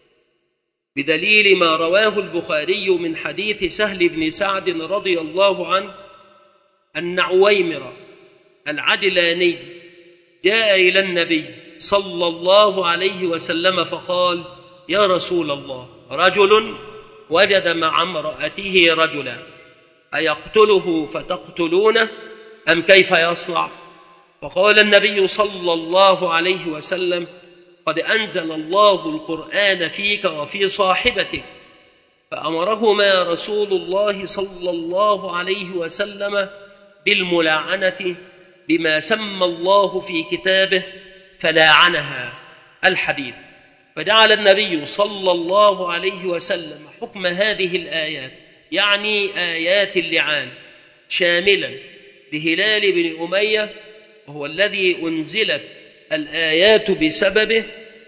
S1: بدليل ما رواه البخاري من حديث سهل بن سعد رضي الله عنه أن عويمر العجلاني جاء إلى النبي صلى الله عليه وسلم فقال: يا رسول الله، رجل وجد مع امرأته رجلا، أيقتله فتقتلونه أم كيف يصنع؟ فقال النبي صلى الله عليه وسلم: قد أنزل الله القرآن فيك وفي صاحبتك. فأمرهما رسول الله صلى الله عليه وسلم بالملاعنة بما سمى الله في كتابه فلاعنها الحديث. فجعل النبي صلى الله عليه وسلم حكم هذه الآيات، يعني آيات اللعان، شاملا لهلال بن أمية، وهو الذي أنزلت الآيات بسببه،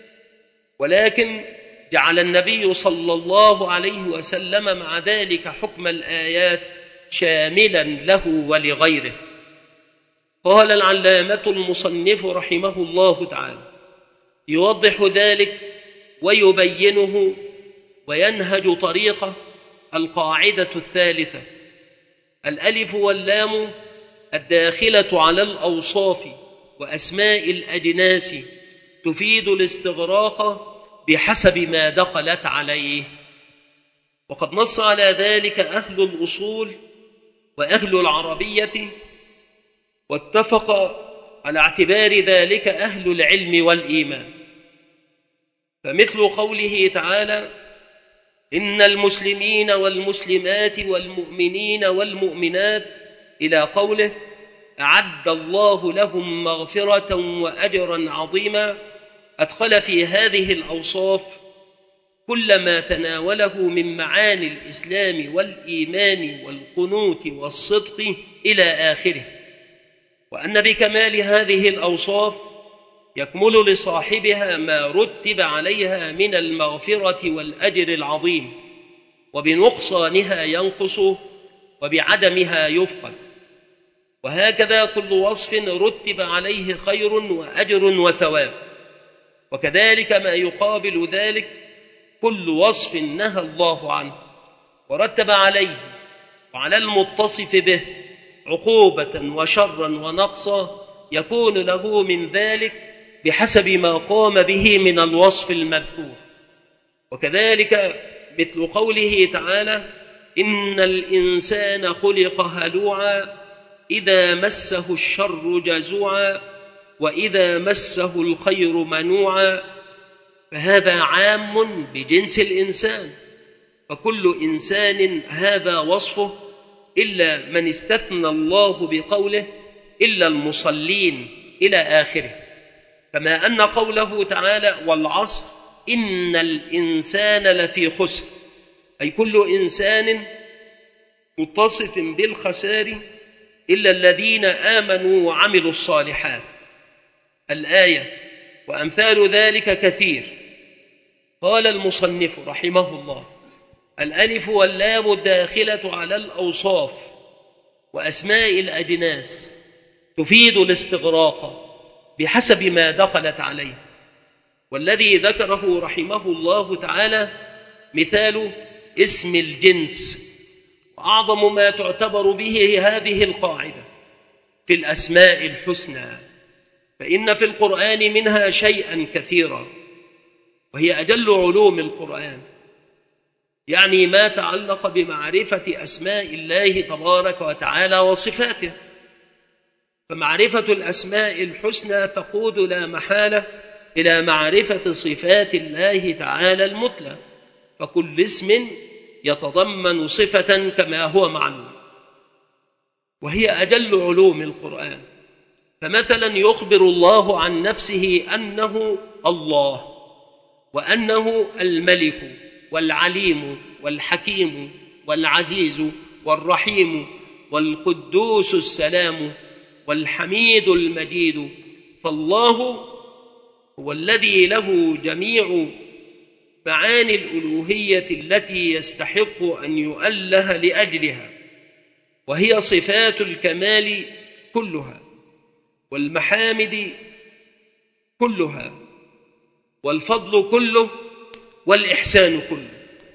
S1: ولكن جعل النبي صلى الله عليه وسلم مع ذلك حكم الآيات شاملا له ولغيره. قال العلامة المصنف رحمه الله تعالى: يوضح ذلك ويبينه وينهج طريقه القاعدة الثالثة: الألف واللام الداخلة على الأوصاف وأسماء الأجناس تفيد الاستغراق بحسب ما دخلت عليه. وقد نص على ذلك أهل الأصول وأهل العربية، واتفق على اعتبار ذلك أهل العلم والإيمان. فمثل قوله تعالى: إن المسلمين والمسلمات والمؤمنين والمؤمنات، إلى قوله: أعد الله لهم مغفرة وأجرا عظيما، أدخل في هذه الأوصاف كل ما تناوله من معاني الإسلام والإيمان والقنوت والصدق إلى آخره، وأن بكمال هذه الأوصاف يكمل لصاحبها ما رتب عليها من المغفرة والأجر العظيم، وبنقصانها ينقص وبعدمها يفقد. وهكذا كل وصف رتب عليه خير وأجر وثواب، وكذلك ما يقابل ذلك كل وصف نهى الله عنه ورتب عليه وعلى المتصف به عقوبة وشرا ونقصا، يكون له من ذلك بحسب ما قام به من الوصف المذكور. وكذلك مثل قوله تعالى: إن الإنسان خلق هلوعا إذا مسه الشر جزوعا وإذا مسه الخير منوعا. فهذا عام بجنس الإنسان، فكل إنسان هذا وصفه إلا من استثنى الله بقوله إلا المصلين إلى آخره. كما أن قوله تعالى والعصر إن الإنسان لفي خسر، أي كل إنسان متصف بالخسار إلا الذين آمنوا وعملوا الصالحات. الآية وأمثال ذلك كثير. قال المصنف رحمه الله: الألف واللام الداخلة على الأوصاف وأسماء الأجناس تفيد الاستغراق بحسب ما دخلت عليه، والذي ذكره رحمه الله تعالى مثال اسم الجنس، وأعظم ما تعتبر به هذه القاعدة في الأسماء الحسنى، فإن في القرآن منها شيئا كثيرا، وهي أجل علوم القرآن، يعني ما تعلق بمعرفة أسماء الله تبارك وتعالى وصفاته. فمعرفة الأسماء الحسنى تقود لا محالة إلى معرفة صفات الله تعالى المثلى، فكل اسم يتضمن صفة كما هو معلوم، وهي أجل علوم القرآن. فمثلا يخبر الله عن نفسه أنه الله، وأنه الملك والعليم والحكيم والعزيز والرحيم والقدوس السلام والحميد المجيد. فالله هو الذي له جميع معاني الألوهية التي يستحق أن يؤله لأجلها، وهي صفات الكمال كلها والمحامد كلها والفضل كله والإحسان كله،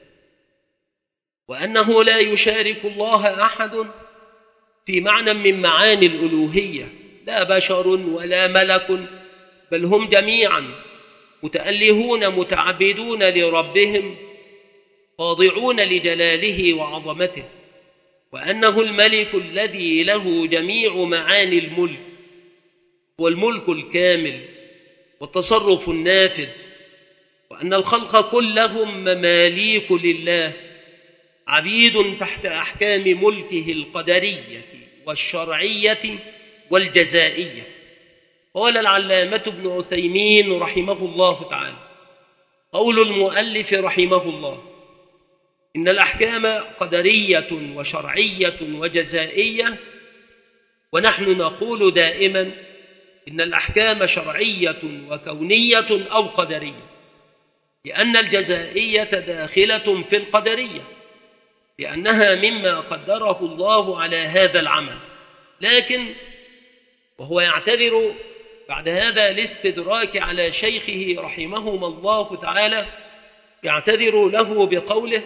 S1: وأنه لا يشارك الله أحد في معنى من معاني الألوهية، لا بشر ولا ملك، بل هم جميعا متألهون متعبدون لربهم خاضعون لجلاله وعظمته، وأنه الملك الذي له جميع معاني الملك، والملك الكامل والتصرف النافذ، وأن الخلق كلهم مماليك لله عبيد تحت أحكام ملكه القدرية والشرعية والجزائية. قال العلامة ابن عثيمين رحمه الله تعالى: قول المؤلف رحمه الله: إن الأحكام قدرية وشرعية وجزائية، ونحن نقول دائما إن الأحكام شرعية وكونية أو قدرية، لأن الجزائية داخلة في القدرية لأنها مما قدره الله على هذا العمل. لكن وهو يعتذر بعد هذا الاستدراك على شيخه رحمهما الله تعالى، يعتذر له بقوله: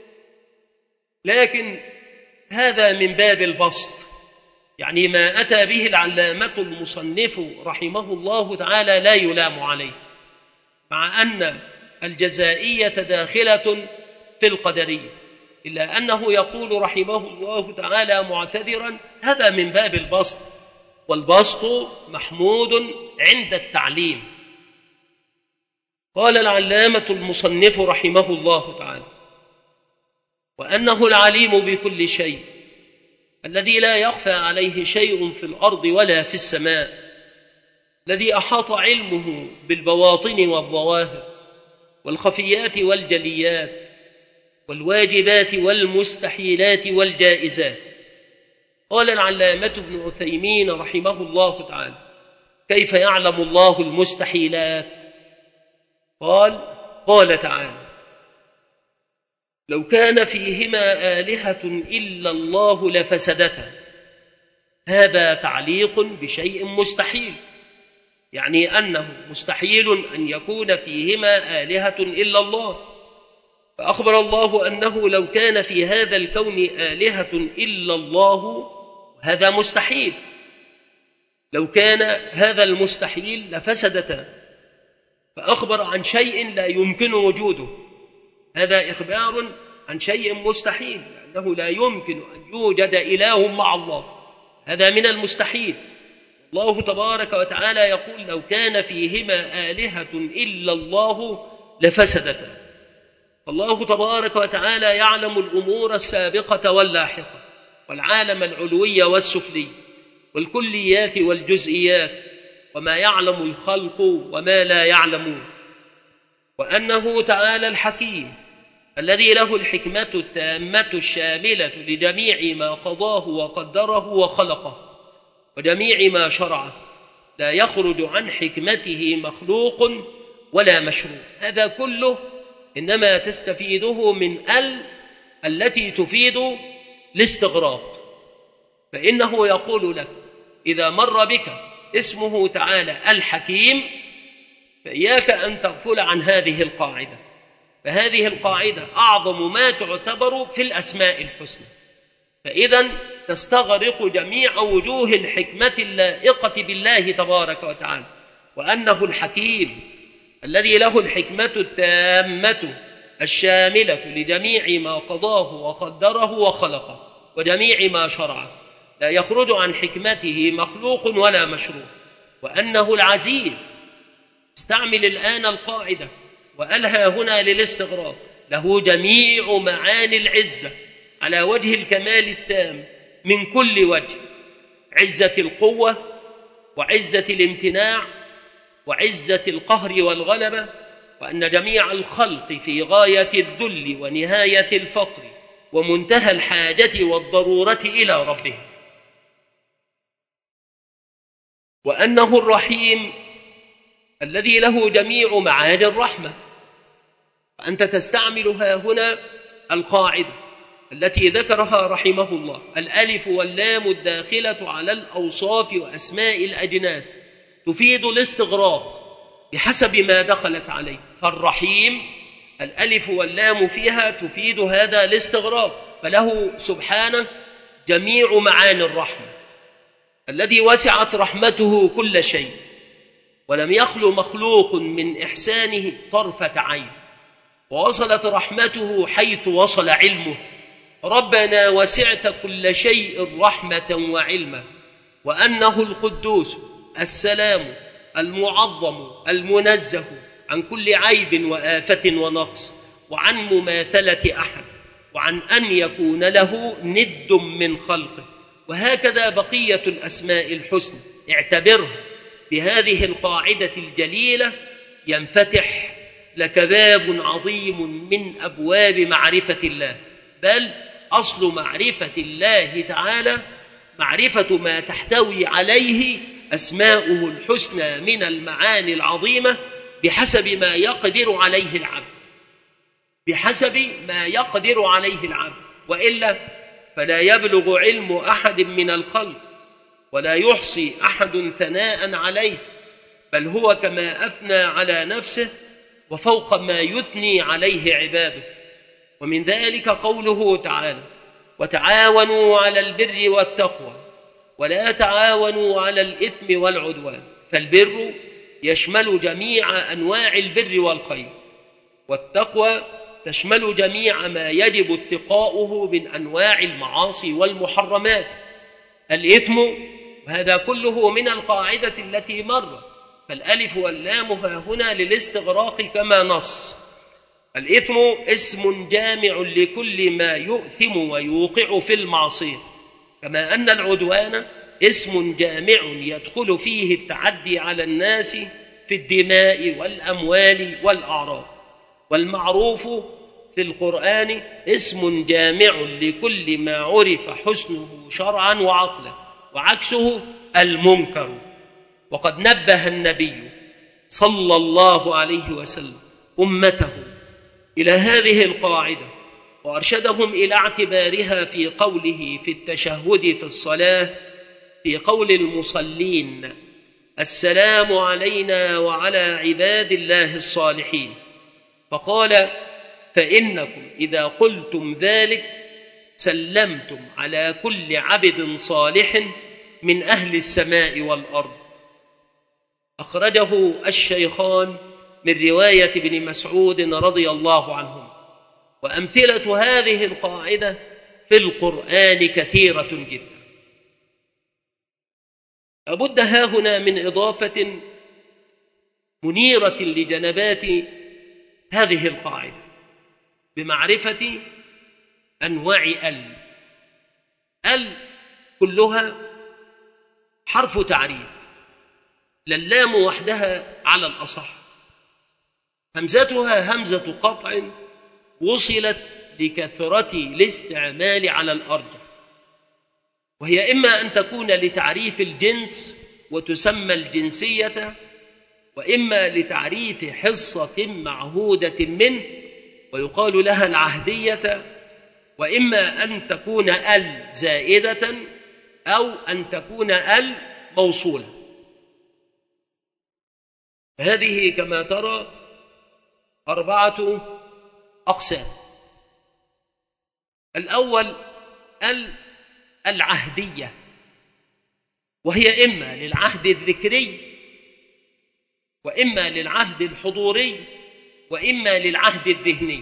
S1: لكن هذا من باب البسط، يعني ما أتى به العلامة المصنف رحمه الله تعالى لا يلام عليه، مع أن الجزائية داخلة في القدرية، إلا أنه يقول رحمه الله تعالى معتذرا: هذا من باب البسط، والبسط محمود عند التعليم. قال العلامة المصنف رحمه الله تعالى: وأنه العليم بكل شيء، الذي لا يخفى عليه شيء في الأرض ولا في السماء، الذي أحاط علمه بالبواطن والظواهر والخفيات والجليات والواجبات والمستحيلات والجائزات. قال العلامة ابن عثيمين رحمه الله تعالى: كيف يعلم الله المستحيلات؟ قال تعالى: لو كان فيهما آلهة إلا الله لفسدتا. هذا تعليق بشيء مستحيل، يعني أنه مستحيل أن يكون فيهما آلهة إلا الله، فأخبر الله أنه لو كان في هذا الكون آلهة إلا الله، هذا مستحيل، لو كان هذا المستحيل لفسدتا، فأخبر عن شيء لا يمكن وجوده، هذا إخبار عن شيء مستحيل، لأنه لا يمكن أن يوجد إله مع الله، هذا من المستحيل. الله تبارك وتعالى يقول: لو كان فيهما آلهة إلا الله لفسدتا. الله تبارك وتعالى يعلم الأمور السابقة واللاحقة، والعالم العلوي والسفلي، والكليات والجزئيات، وما يعلم الخلق وما لا يعلمون. وأنه تعالى الحكيم الذي له الحكمة التامة الشاملة لجميع ما قضاه وقدره وخلقه وجميع ما شرعه، لا يخرج عن حكمته مخلوق ولا مشروع. هذا كله إنما تستفيده من التي تفيد الاستغراق. فإنه يقول لك إذا مر بك اسمه تعالى الحكيم فإياك أن تغفل عن هذه القاعدة، فهذه القاعدة أعظم ما تعتبر في الأسماء الحسنى. فإذا تستغرق جميع وجوه الحكمة اللائقة بالله تبارك وتعالى، وأنه الحكيم الذي له الحكمة التامة الشاملة لجميع ما قضاه وقدره وخلقه وجميع ما شرعه، لا يخرج عن حكمته مخلوق ولا مشروع. وأنه العزيز، استعمل الآن القاعدة وألها هنا للاستغراق، له جميع معاني العزة على وجه الكمال التام من كل وجه، عزة القوة وعزة الامتناع وعزة القهر والغلبة، وأن جميع الخلق في غاية الذل ونهاية الفقر ومنتهى الحاجة والضرورة إلى ربه. وأنه الرحيم الذي له جميع معاني الرحمة، فأنت تستعملها هنا القاعدة التي ذكرها رحمه الله، الألف واللام الداخلة على الأوصاف وأسماء الأجناس تفيد الاستغراق بحسب ما دخلت عليه. فالرحيم الألف واللام فيها تفيد هذا الاستغراق، فله سبحانه جميع معاني الرحمة، الذي وسعت رحمته كل شيء، ولم يخلو مخلوق من إحسانه طرفة عين، ووصلت رحمته حيث وصل علمه. ربنا وسعت كل شيء رحمة وعلما. وأنه القدوس السلام المعظم المنزه عن كل عيب وآفة ونقص، وعن مماثلة أحد، وعن أن يكون له ند من خلقه. وهكذا بقية الأسماء الحسنى، اعتبرها بهذه القاعدة الجليلة ينفتح لك باب عظيم من أبواب معرفة الله. بل أصل معرفة الله تعالى معرفة ما تحتوي عليه أسماؤه الحسنى من المعاني العظيمة بحسب ما يقدر عليه العبد، بحسب ما يقدر عليه العبد، وإلا فلا يبلغ علم أحد من الخلق ولا يحصي أحد ثناء عليه، بل هو كما أثنى على نفسه وفوق ما يثني عليه عباده. ومن ذلك قوله تعالى: وتعاونوا على البر والتقوى ولا تعاونوا على الإثم والعدوان. فالبر يشمل جميع أنواع البر والخير، والتقوى تشمل جميع ما يجب اتقاؤه من أنواع المعاصي والمحرمات. الإثم وهذا كله من القاعدة التي مر، فالألف واللام هنا للاستغراق كما نص. الإثم اسم جامع لكل ما يؤثم ويوقع في المعصية، كما أن العدوان اسم جامع يدخل فيه التعدي على الناس في الدماء والأموال والأعراض. والمعروف في القرآن اسم جامع لكل ما عرف حسنه شرعا وعقلا، وعكسه المنكر. وقد نبه النبي صلى الله عليه وسلم أمته إلى هذه القاعدة، وأرشدهم إلى اعتبارها في قوله في التشهد في الصلاة، في قول المصلين: السلام علينا وعلى عباد الله الصالحين. فقال: فإنكم إذا قلتم ذلك سلمتم على كل عبد صالح من أهل السماء والأرض. أخرجه الشيخان من رواية ابن مسعود رضي الله عنه. وأمثلة هذه القاعدة في القرآن كثيرة جدا. لابد هاهنا من إضافة منيرة لجنبات هذه القاعدة، بمعرفة أنواع ال كلها حرف تعريف، لا اللام وحدها على الأصح، همزتها همزة قطع وصلت لكثرة الاستعمال على الأرجح، وهي إما أن تكون لتعريف الجنس وتسمى الجنسية، وإما لتعريف حصة معهودة منه ويقال لها العهدية، وإما أن تكون زائدة أو أن تكون موصولة. هذه كما ترى 4 أقسام. الأول العهدية، وهي إما للعهد الذكري وإما للعهد الحضوري وإما للعهد الذهني.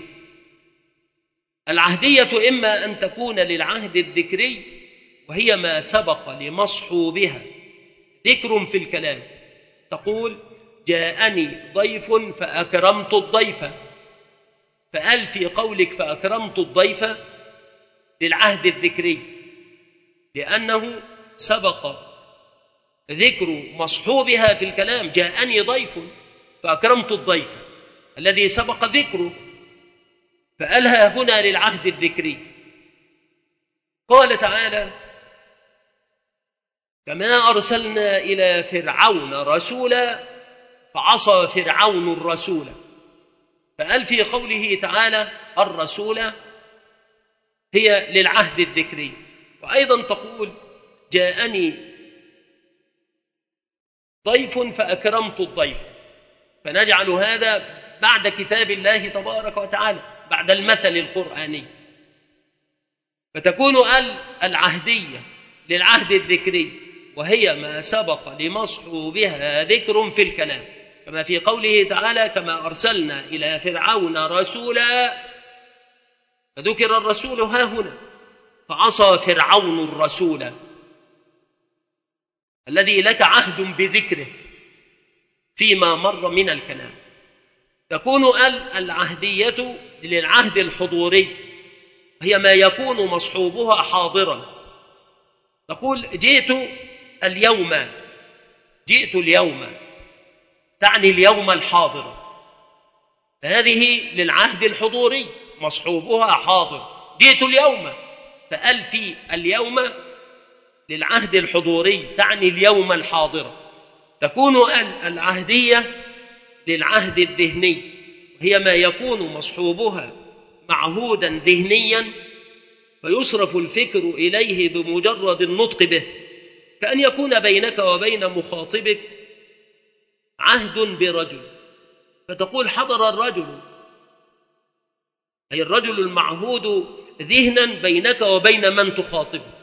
S1: العهدية إما أن تكون للعهد الذكري، وهي ما سبق لمصحوبها ذكر في الكلام، تقول جاءني ضيف فأكرمت الضيف، فقال في قولك فأكرمت الضيف للعهد الذكري، لأنه سبق ذكر مصحوبها في الكلام، جاءني ضيف فأكرمت الضيف الذي سبق ذكره، فقالها هنا للعهد الذكري. قال تعالى كما أرسلنا إلى فرعون رسولا فعصى فرعون الرسول، فقال في قوله تعالى الرسول هي للعهد الذكري. وأيضا تقول جاءني ضيف فأكرمت الضيف، فنجعل هذا بعد كتاب الله تبارك وتعالى، بعد المثل القرآني، فتكون العهدية للعهد الذكري، وهي ما سبق لمصحوبها ذكر في الكلام، كما في قوله تعالى كما أرسلنا إلى فرعون رسولا، فذكر الرسول ها هنا، فعصى فرعون الرسول الذي لك عهد بذكره فيما مر من الكلام. تكون العهدية للعهد الحضوري، هي ما يكون مصحوبها حاضرا، تقول جئت اليوم تعني اليوم الحاضر، هذه للعهد الحضوري مصحوبها حاضر، جئت اليوم، فقال في اليوم للعهد الحضوري تعني اليوم الحاضر. تكون العهدية للعهد الذهني، هي ما يكون مصحوبها معهودا ذهنيا فيصرف الفكر إليه بمجرد النطق به، كأن يكون بينك وبين مخاطبك عهد برجل، فتقول حضر الرجل، أي الرجل المعهود ذهنا بينك وبين من تخاطبه.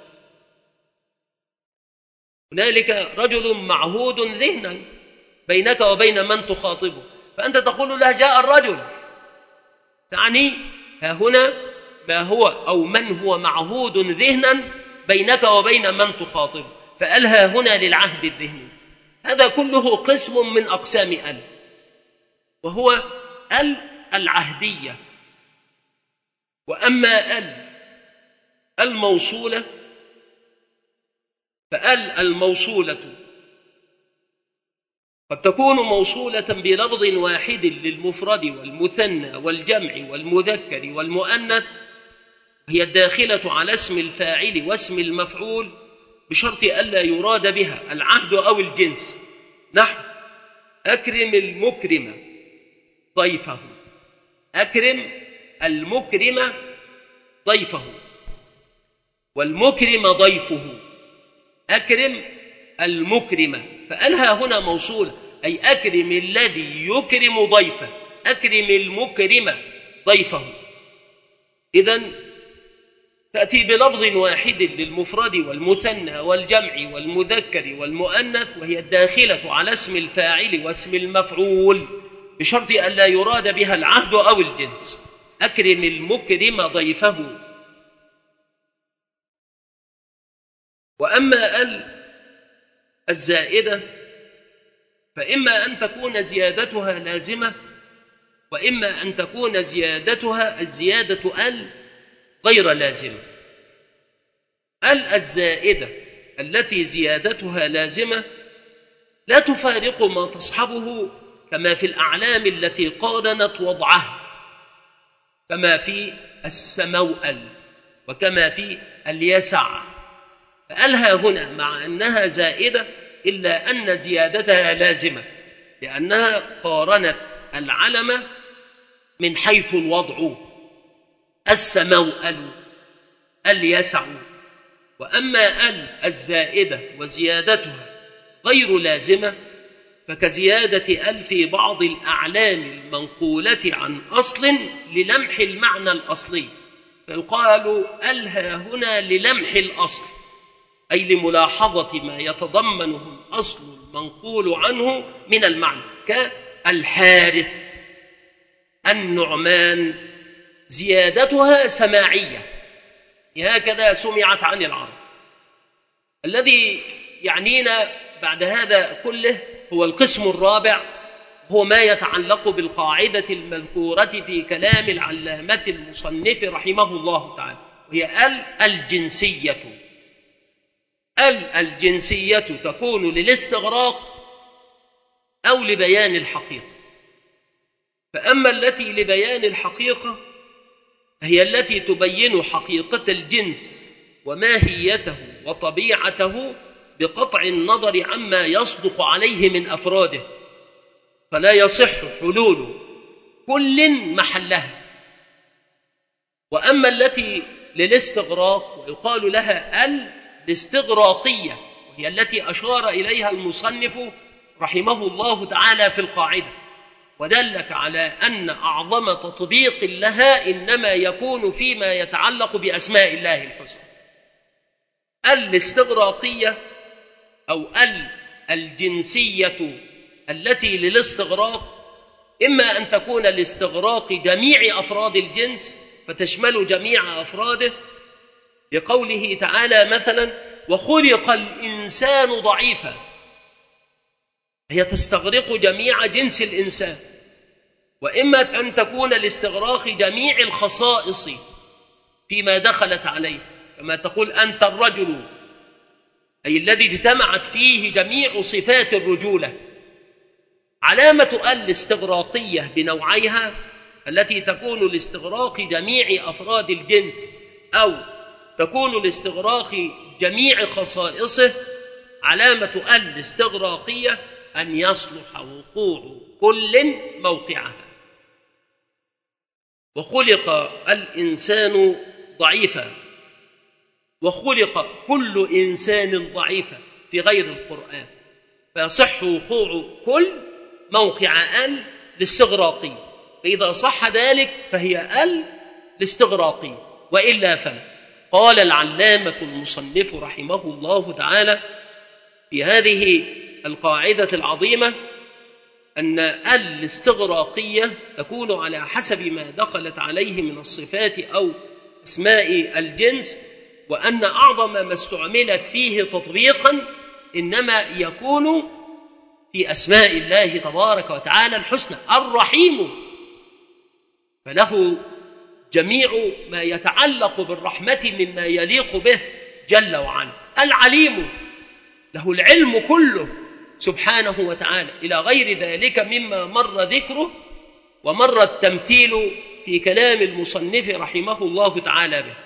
S1: هنالك رجل معهود ذهنا بينك وبين من تخاطبه، فأنت تقول له جاء الرجل، تعني ها هنا ما هو أو من هو معهود ذهنا بينك وبين من تخاطبه، فألها هنا للعهد الذهني. هذا كله قسم من أقسام وهو العهدية. وأما الموصولة الموصولة قد تكون موصولة بلفظ واحد للمفرد والمثنى والجمع والمذكر والمؤنث، هي الداخلة على اسم الفاعل واسم المفعول بشرط ألا يراد بها العهد أو الجنس، نحو أكرم المكرم ضيفه، أكرم المكرم ضيفه، والمكرم ضيفه، أكرم المكرم، فألها هنا موصولة، أي أكرم الذي يكرم ضيفه، أكرم المكرم ضيفه. إذن تأتي بلفظ واحد للمفرد والمثنى والجمع والمذكر والمؤنث، وهي الداخلة على اسم الفاعل واسم المفعول بشرط أن لا يراد بها العهد أو الجنس، أكرم المكرم ضيفه. وأما الزائدة فإما أن تكون زيادتها لازمة وإما أن تكون زيادتها الزيادة غير لازمة. الزائدة التي زيادتها لازمة لا تفارق ما تصحبه، كما في الأعلام التي قارنت وضعها، كما في السموأل وكما في اليسع. فألها هنا مع أنها زائدة إلا أن زيادتها لازمة، لأنها قارنت العلم من حيث الوضع، السموأل اليسع. وأما الزائدة وزيادتها غير لازمة فكزيادة في بعض الأعلام المنقولة عن أصل للمح المعنى الأصلي، فيقال ألها هنا للمح الأصل، أي لملاحظة ما يتضمنه الأصل المنقول عنه من المعنى، كالحارث النعمان زيادتها سماعية، هكذا سمعت عن العرب. الذي يعنينا بعد هذا كله هو القسم الرابع، هو ما يتعلق بالقاعدة المذكورة في كلام العلامة المصنف رحمه الله تعالى، وهي الجنسية. الجنسية تكون للاستغراق أو لبيان الحقيقة. فأما التي لبيان الحقيقة هي التي تبين حقيقة الجنس وماهيته وطبيعته بقطع النظر عما يصدق عليه من أفراده، فلا يصح حلول كل محلها. وأما التي للاستغراق ويقال لها الاستغراقية، وهي التي أشار إليها المصنف رحمه الله تعالى في القاعدة، ودلك على أن أعظم تطبيق لها إنما يكون فيما يتعلق بأسماء الله الحسنى. الاستغراقية أو الجنسية التي للاستغراق إما أن تكون لاستغراق جميع أفراد الجنس فتشمل جميع أفراده، لقوله تعالى مثلا وخلق الإنسان ضعيفا، هي تستغرق جميع جنس الإنسان. وإما أن تكون لاستغراق جميع الخصائص فيما دخلت عليه، كما تقول أنت الرجل، أي الذي اجتمعت فيه جميع صفات الرجولة. علامة الاستغراقية بنوعيها التي تكون لاستغراق جميع أفراد الجنس أو تكون لاستغراق جميع خصائصه، علامة الاستغراقية أن يصلح وقوع كل موقعها. وخلق الإنسان ضعيفا، وخلق كل إنسان ضعيفا في غير القرآن، فيصح وقوع كل موقع الاستغراقي، فإذا صح ذلك فهي الاستغراقي، وإلا فلا. قال العلامة المصنف رحمه الله تعالى في هذه القاعدة العظيمة أن الاستغراقية تكون على حسب ما دخلت عليه من الصفات أو أسماء الجنس، وأن أعظم ما استعملت فيه تطبيقا إنما يكون في أسماء الله تبارك وتعالى الحسنى. الرحيم فله جميع ما يتعلق بالرحمة مما يليق به جل وعلا. العليم له العلم كله سبحانه وتعالى، إلى غير ذلك مما مر ذكره ومر التمثيل في كلام المصنف رحمه الله تعالى به.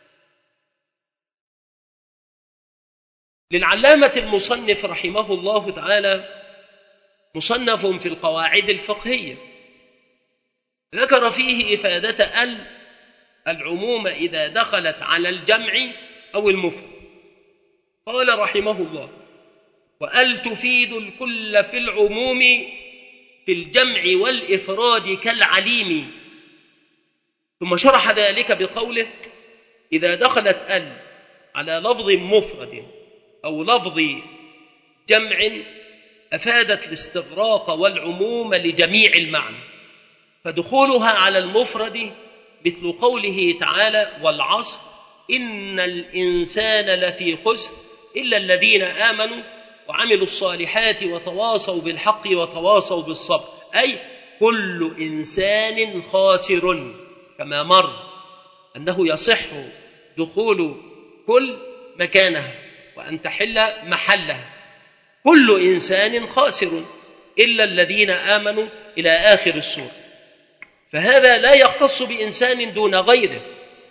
S1: للعلامة المصنف رحمه الله تعالى مصنف في القواعد الفقهية ذكر فيه إفادة العموم إذا دخلت على الجمع أو المفرد. قال رحمه الله تفيد الكل في العموم في الجمع والإفراد كالعليم. ثم شرح ذلك بقوله إذا دخلت على لفظ مفرد أو لفظ جمع أفادت الاستغراق والعموم لجميع المعنى، فدخولها على المفرد مثل قوله تعالى والعصر إن الإنسان لفي خسر إلا الذين آمنوا وعملوا الصالحات وتواصوا بالحق وتواصوا بالصبر، أي كل إنسان خاسر، كما مر أنه يصح دخول كل مكانها وأن تحل محلها. كل إنسان خاسر إلا الذين آمنوا إلى آخر السورة. فهذا لا يختص بإنسان دون غيره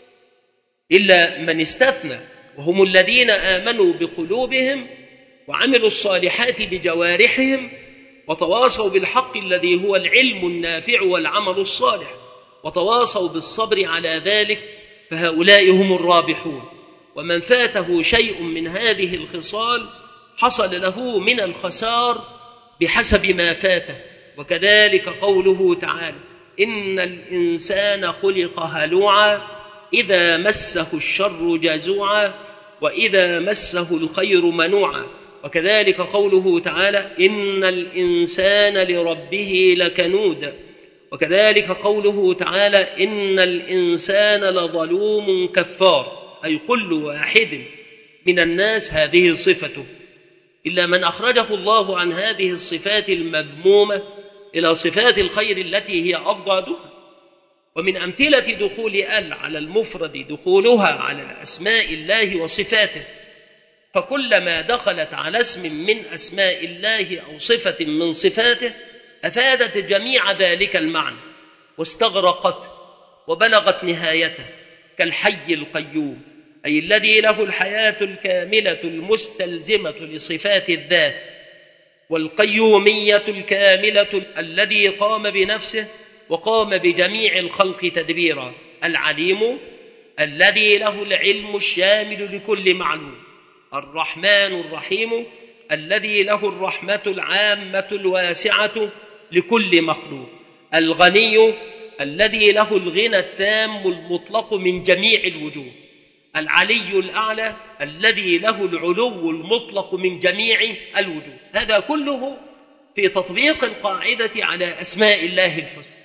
S1: إلا من استثنى، وهم الذين آمنوا بقلوبهم وعملوا الصالحات بجوارحهم وتواصوا بالحق الذي هو العلم النافع والعمل الصالح وتواصوا بالصبر على ذلك، فهؤلاء هم الرابحون. ومن فاته شيء من هذه الخصال حصل له من الخسار بحسب ما فاته. وكذلك قوله تعالى: إن الإنسان خلق هلوعا إذا مسه الشر جزوعا وإذا مسه الخير منوعا. وكذلك قوله تعالى: إن الإنسان لربه لكنود. وكذلك قوله تعالى: إن الإنسان لظلوم كفار، أي كل واحد من الناس هذه صفته، إلا من أخرجه الله عن هذه الصفات المذمومة إلى صفات الخير التي هي أضدادها. ومن أمثلة دخول ال على المفرد دخولها على أسماء الله وصفاته، فكلما دخلت على اسم من أسماء الله أو صفة من صفاته أفادت جميع ذلك المعنى واستغرقت وبلغت نهايته، كالحي القيوم، أي الذي له الحياة الكاملة المستلزمة لصفات الذات، والقيومية الكاملة الذي قام بنفسه وقام بجميع الخلق تدبيرا، العليم الذي له العلم الشامل لكل معلوم، الرحمن الرحيم الذي له الرحمة العامة الواسعة لكل مخلوق، الغني الذي له الغنى التام المطلق من جميع الوجوه، العلي الأعلى الذي له العلو المطلق من جميع الوجوه. هذا كله في تطبيق القاعدة على أسماء الله الحسنى: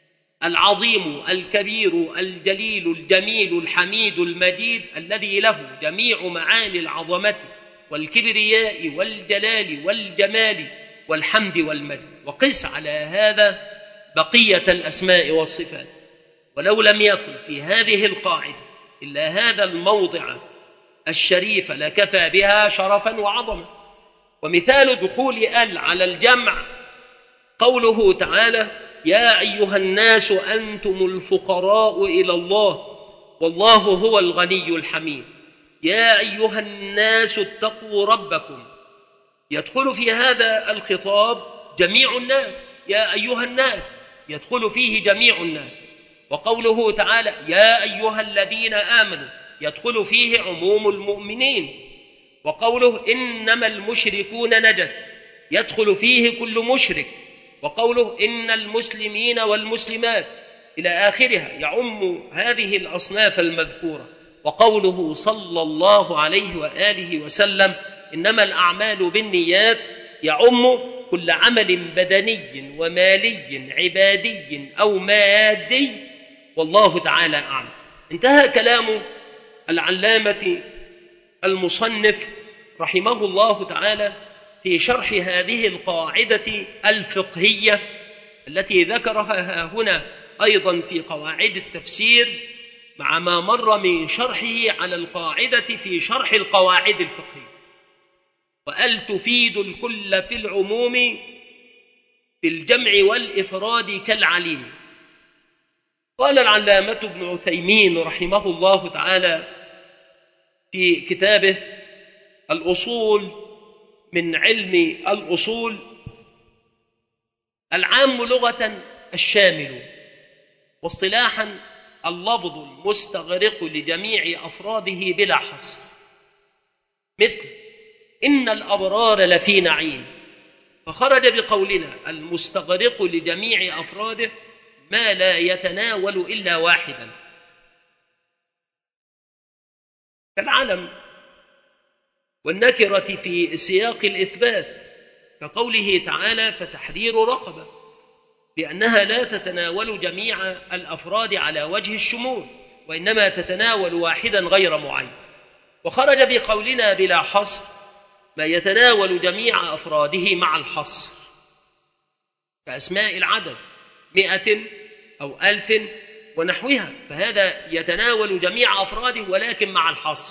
S1: العظيم الكبير الجليل الجميل الحميد المجيد، الذي له جميع معاني العظمة والكبرياء والجلال والجمال والحمد والمجد. وقس على هذا بقية الأسماء والصفات. ولو لم يكن في هذه القاعدة إلا هذا الموضع الشريف لكفى بها شرفا وعظمة. ومثال دخول ال على الجمع قوله تعالى: يا أيها الناس أنتم الفقراء إلى الله والله هو الغني الحميد. يا أيها الناس اتقوا ربكم، يدخل في هذا الخطاب جميع الناس، يا أيها الناس يدخل فيه جميع الناس. وقوله تعالى: يا أيها الذين آمنوا، يدخل فيه عموم المؤمنين. وقوله: إنما المشركون نجس، يدخل فيه كل مشرك. وقوله: إن المسلمين والمسلمات إلى آخرها يعم هذه الأصناف المذكورة. وقوله صلى الله عليه وآله وسلم: إنما الأعمال بالنيات، يعم كل عمل بدني ومالي عبادي أو مادي، والله تعالى أعلم. انتهى كلام العلامة المصنف رحمه الله تعالى في شرح هذه القاعدة الفقهية التي ذكرها هنا أيضا في قواعد التفسير، مع ما مر من شرحه على القاعدة في شرح القواعد الفقهية. وأل تفيد الكل في العموم في الجمع والإفراد كالعليم. قال العلامة ابن عثيمين رحمه الله تعالى في كتابه الأصول من علم الأصول: العام لغة الشامل، واصطلاحا اللفظ المستغرق لجميع أفراده بلا حصر، مثل إن الأبرار لفي نعيم، فخرج بقولنا المستغرق لجميع أفراده ما لا يتناول إلا واحدا، كالعلم والنكرة في سياق الإثبات، كقوله تعالى: فتحرير رقبة، لأنها لا تتناول جميع الأفراد على وجه الشمول، وإنما تتناول واحدا غير معين. وخرج بقولنا بلا حصر ما يتناول جميع أفراده مع الحصر، كأسماء العدد 100 أو 1000 ونحوها، فهذا يتناول جميع أفراده ولكن مع الحصر.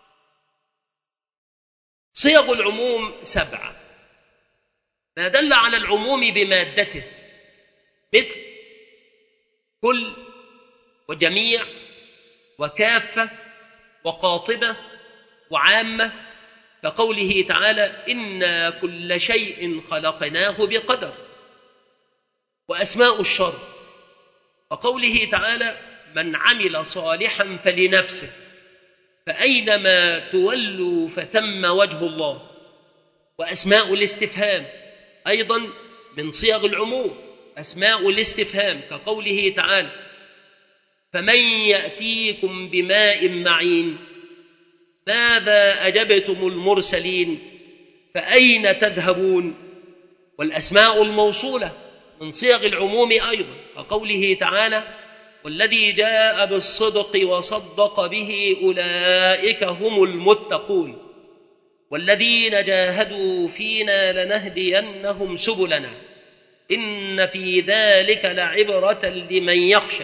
S1: صيغ العموم 7، ما دل على العموم بمادته مثل كل وجميع وكافة وقاطبة وعامة، كقوله تعالى إنا كل شيء خلقناه بقدر، وأسماء الشر، وقوله تعالى من عمل صالحا فلنفسه فأينما تولوا فثم وجه الله، وأسماء الاستفهام أيضا من صيغ العموم، أسماء الاستفهام كقوله تعالى فمن يأتيكم بماء معين ماذا أجبتم المرسلين فأين تذهبون، والأسماء الموصولة من صيغ العموم أيضا كقوله تعالى والذي جاء بالصدق وصدق به أولئك هم المتقون والذين جاهدوا فينا لنهدينهم سبلنا إن في ذلك لعبرة لمن يخشى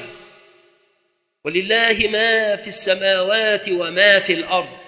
S1: ولله ما في السماوات وما في الأرض.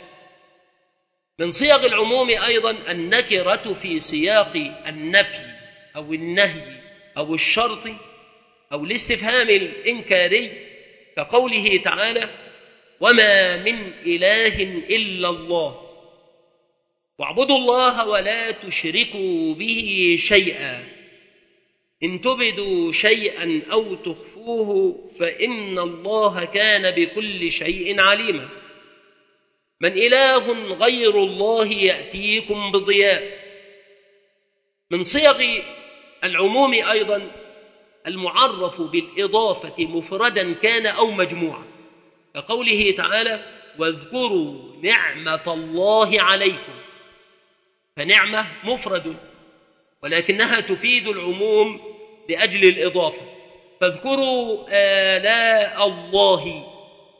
S1: من صيغ العموم أيضا النكرة في سياق النفي أو النهي أو الشرط أو الاستفهام الإنكاري كقوله تعالى وما من إله إلا الله واعبدوا الله ولا تشركوا به شيئا إن تبدوا شيئا أو تخفوه فإن الله كان بكل شيء عليما. من إله غير الله يأتيكم بضياء. من صيغ العموم أيضا المعرف بالإضافة مفردا كان أو مجموعا كقوله تعالى واذكروا نعمة الله عليكم، فنعمة مفرد ولكنها تفيد العموم لأجل الإضافة، فاذكروا آلاء الله،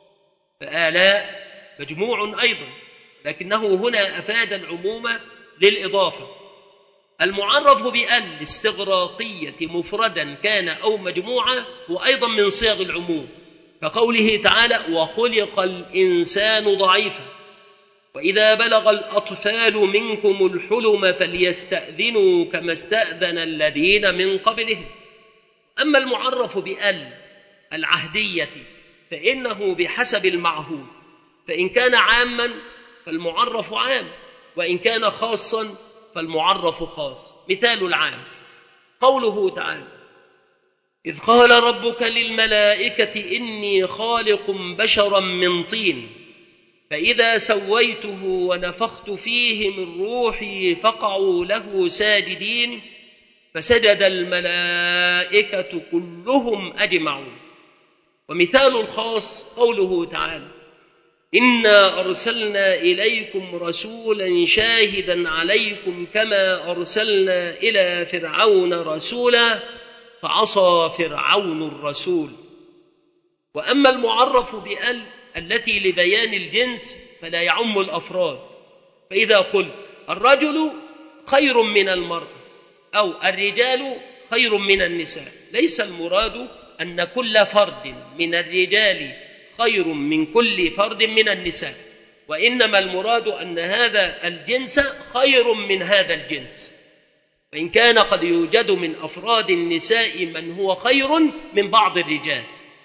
S1: فآلاء مجموع أيضا لكنه هنا أفاد العموم للإضافة. المعرف بأن الاستغراقية مفردا كان أو مجموعة وأيضا من صيغ العموم كقوله تعالى وخلق الإنسان ضعيفا وإذا بلغ الأطفال منكم الحلم فليستأذنوا كما استأذن الذين من قبلهم. أما المعرف بأل العهدية فإنه بحسب المعهود، فإن كان عاما فالمعرف عام وإن كان خاصا فالمعرف خاص. مثال العام قوله تعالى إذ قال ربك للملائكة إني خالق بشرا من طين فإذا سويته ونفخت فيه من روحي فقعوا له ساجدين فسجد الملائكة كلهم أجمعون. ومثال الخاص قوله تعالى إنا أرسلنا إليكم رسولا شاهدا عليكم كما أرسلنا إلى فرعون رسولا فعصى فرعون الرسول. وأما المعرف بأل التي لبيان الجنس فلا يعم الأفراد، فإذا قلت الرجل خير من المرأة أو الرجال خير من النساء ليس المراد أن كل فرد من الرجال خير من كل فرد من النساء، وإنما المراد أن هذا الجنس خير من هذا الجنس، وإن كان قد يوجد من أفراد النساء من هو خير من بعض الرجال.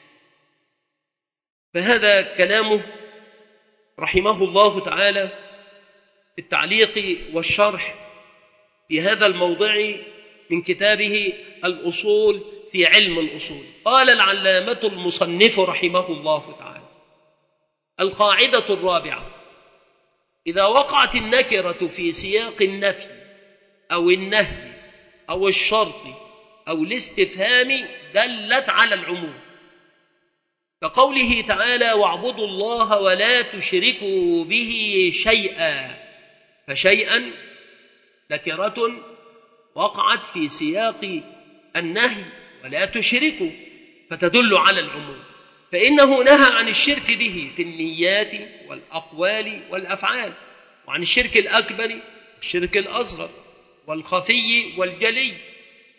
S1: فهذا كلامه رحمه الله تعالى في التعليق والشرح في هذا الموضع من كتابه الأصول في علم الأصول. قال العلامة المصنف رحمه الله تعالى القاعدة الرابعة إذا وقعت النكرة في سياق النفي أو النهي أو الشرط أو الاستفهام دلت على العموم كقوله تعالى واعبدوا الله ولا تشركوا به شيئا، فشيئا نكرة وقعت في سياق النهي ولا تشركوا فتدل على العموم، فإنه نهى عن الشرك به في النيات والأقوال والأفعال، وعن الشرك الأكبر والشرك الأصغر والخفي والجلي،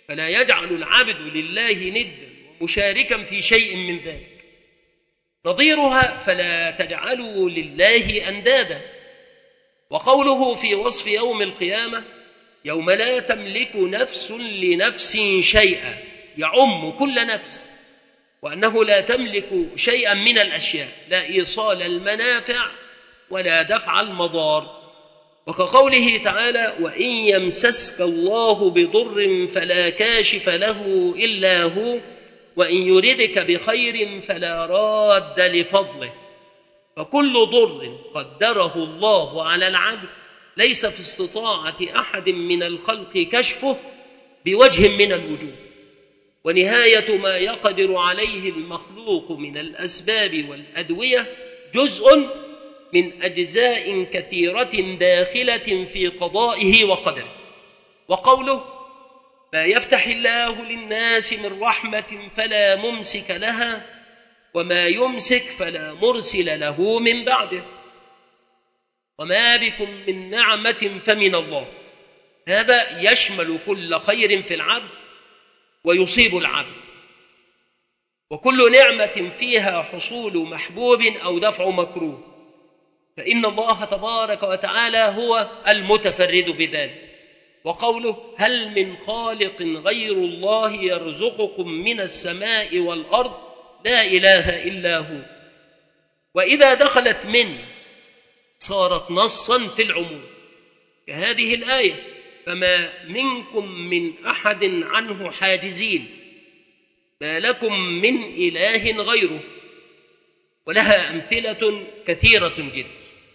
S1: فلا يجعل العبد لله ندا ومشاركا في شيء من ذلك. نظيرها فلا تجعلوا لله أندادا. وقوله في وصف يوم القيامة يوم لا تملك نفس لنفس شيئا يعم كل نفس، وأنه لا تملك شيئا من الأشياء، لا إيصال المنافع ولا دفع المضار. وكقوله تعالى وإن يمسسك الله بضر فلا كاشف له إلا هو وإن يردك بخير فلا راد لفضله. فكل ضر قدره الله على العبد ليس في استطاعة أحد من الخلق كشفه بوجه من الوجوه. ونهاية ما يقدر عليه المخلوق من الأسباب والأدوية جزء من أجزاء كثيرة داخلة في قضائه وقدره. وقوله ما يفتح الله للناس من رحمة فلا ممسك لها وما يمسك فلا مرسل له من بعده وما بكم من نعمة فمن الله. هذا يشمل كل خير في العبد ويصيب العبد، وكل نعمة فيها حصول محبوب أو دفع مكروه، فإن الله تبارك وتعالى هو المتفرد بذلك. وقوله هل من خالق غير الله يرزقكم من السماء والأرض لا إله إلا هو. وإذا دخلت من صارت نصا في العموم كهذه الآية فما منكم من أحد عنه حاجزين ما لكم من إله غيره. ولها أمثلة كثيرة جدا.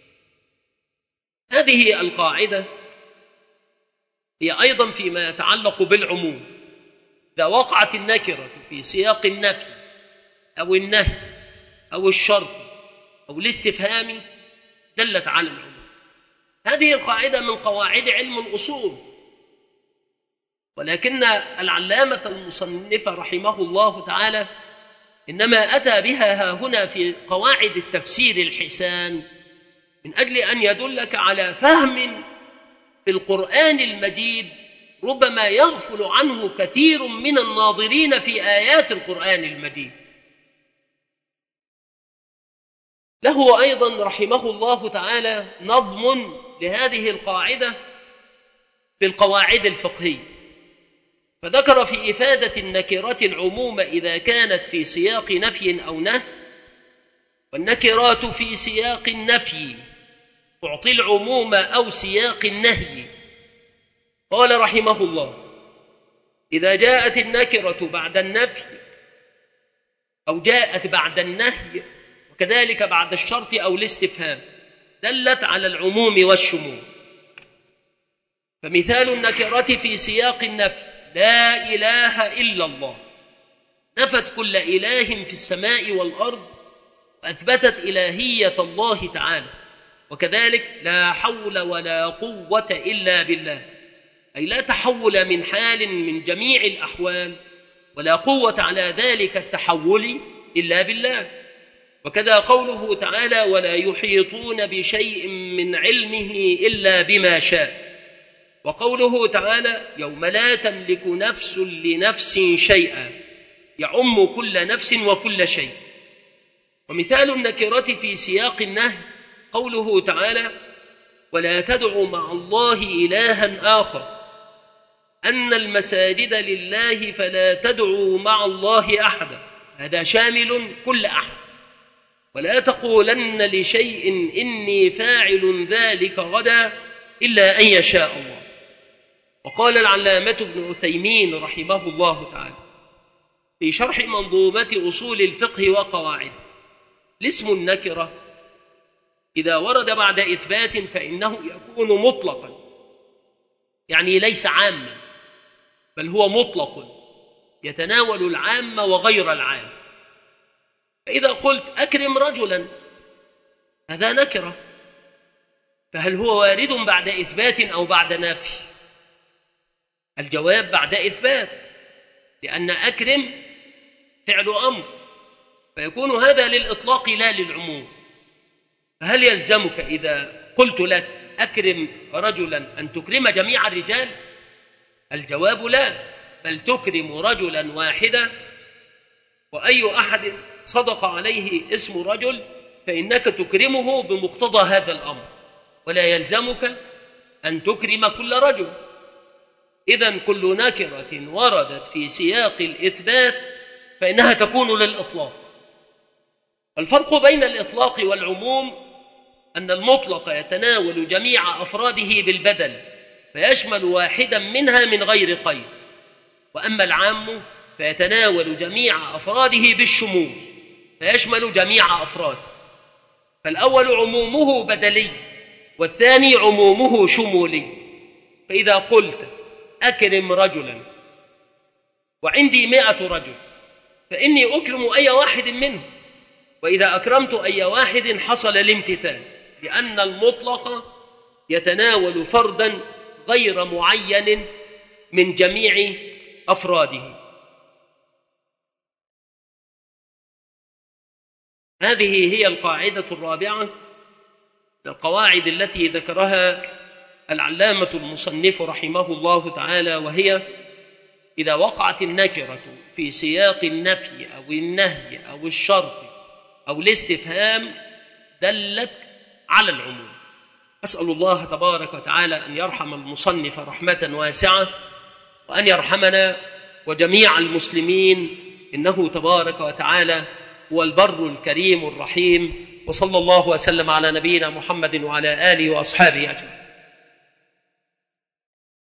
S1: هذه القاعدة هي أيضا فيما يتعلق بالعموم. إذا وقعت النكرة في سياق النفي أو النهي أو الشرط أو الاستفهام دلت على العموم. هذه القاعدة من قواعد علم الأصول، ولكن العلامة المصنف رحمه الله تعالى إنما أتى بها هنا في قواعد التفسير الحسان من أجل أن يدلك على فهم في القرآن المجيد ربما يغفل عنه كثير من الناظرين في آيات القرآن المجيد. له أيضا رحمه الله تعالى نظم لهذه القاعدة في القواعد الفقهية، فذكر في إفادة النكرة العموم إذا كانت في سياق نفي أو نهي، والنكرات في سياق النفي تعطي العموم أو سياق النهي. قال رحمه الله إذا جاءت النكرة بعد النفي أو جاءت بعد النهي وكذلك بعد الشرط أو الاستفهام دلت على العموم والشمول. فمثال النكرة في سياق النفي لا إله إلا الله نفت كل إله في السماء والأرض وأثبتت إلهية الله تعالى. وكذلك لا حول ولا قوة إلا بالله، أي لا تحول من حال من جميع الأحوال ولا قوة على ذلك التحول إلا بالله. وكذا قوله تعالى ولا يحيطون بشيء من علمه إلا بما شاء. وقوله تعالى يوم لا تملك نفس لنفس شيئا يعم كل نفس وكل شيء. ومثال النكرة في سياق النهي قوله تعالى ولا تدعوا مع الله إلها آخر أن المساجد لله فلا تدعوا مع الله أحدا. هذا شامل كل أحد. ولا تقولن لشيء إني فاعل ذلك غدا إلا أن يشاء الله. وقال العلامة ابن عثيمين رحمه الله تعالى في شرح منظومة أصول الفقه وقواعده الاسم النكرة إذا ورد بعد إثبات فإنه يكون مطلقا، يعني ليس عاما بل هو مطلق يتناول العام وغير العام. فإذا قلت أكرم رجلا هذا نكرة، فهل هو وارد بعد إثبات أو بعد نفي؟ الجواب بعد إثبات، لأن أكرم فعل أمر فيكون هذا للإطلاق لا للعموم. فهل يلزمك إذا قلت لك أكرم رجلا أن تكرم جميع الرجال؟ الجواب لا، بل تكرم رجلا واحدا، وأي أحد صدق عليه اسم رجل فإنك تكرمه بمقتضى هذا الأمر، ولا يلزمك أن تكرم كل رجل. إذن كل نكرة وردت في سياق الإثبات فإنها تكون للإطلاق. الفرق بين الإطلاق والعموم أن المطلق يتناول جميع أفراده بالبدل فيشمل واحدا منها من غير قيد، وأما العام فيتناول جميع أفراده بالشمول فيشمل جميع أفراده. فالأول عمومه بدلي والثاني عمومه شمولي. فإذا قلت أكرم رجلا وعندي 100 رجل فإني أكرم أي واحد منهم، وإذا أكرمت أي واحد حصل الامتثال، لأن المطلق يتناول فردا غير معين من جميع أفراده. هذه هي القاعدة الرابعة من القواعد التي ذكرها العلامة المصنف رحمه الله تعالى، وهي إذا وقعت النكرة في سياق النفي أو النهي أو الشرط أو الاستفهام دلت على العموم. أسأل الله تبارك وتعالى أن يرحم المصنف رحمة واسعة، وأن يرحمنا وجميع المسلمين، إنه تبارك وتعالى هو البر الكريم الرحيم. وصلى الله وسلم على نبينا محمد وعلى آله وأصحابه أجمعين.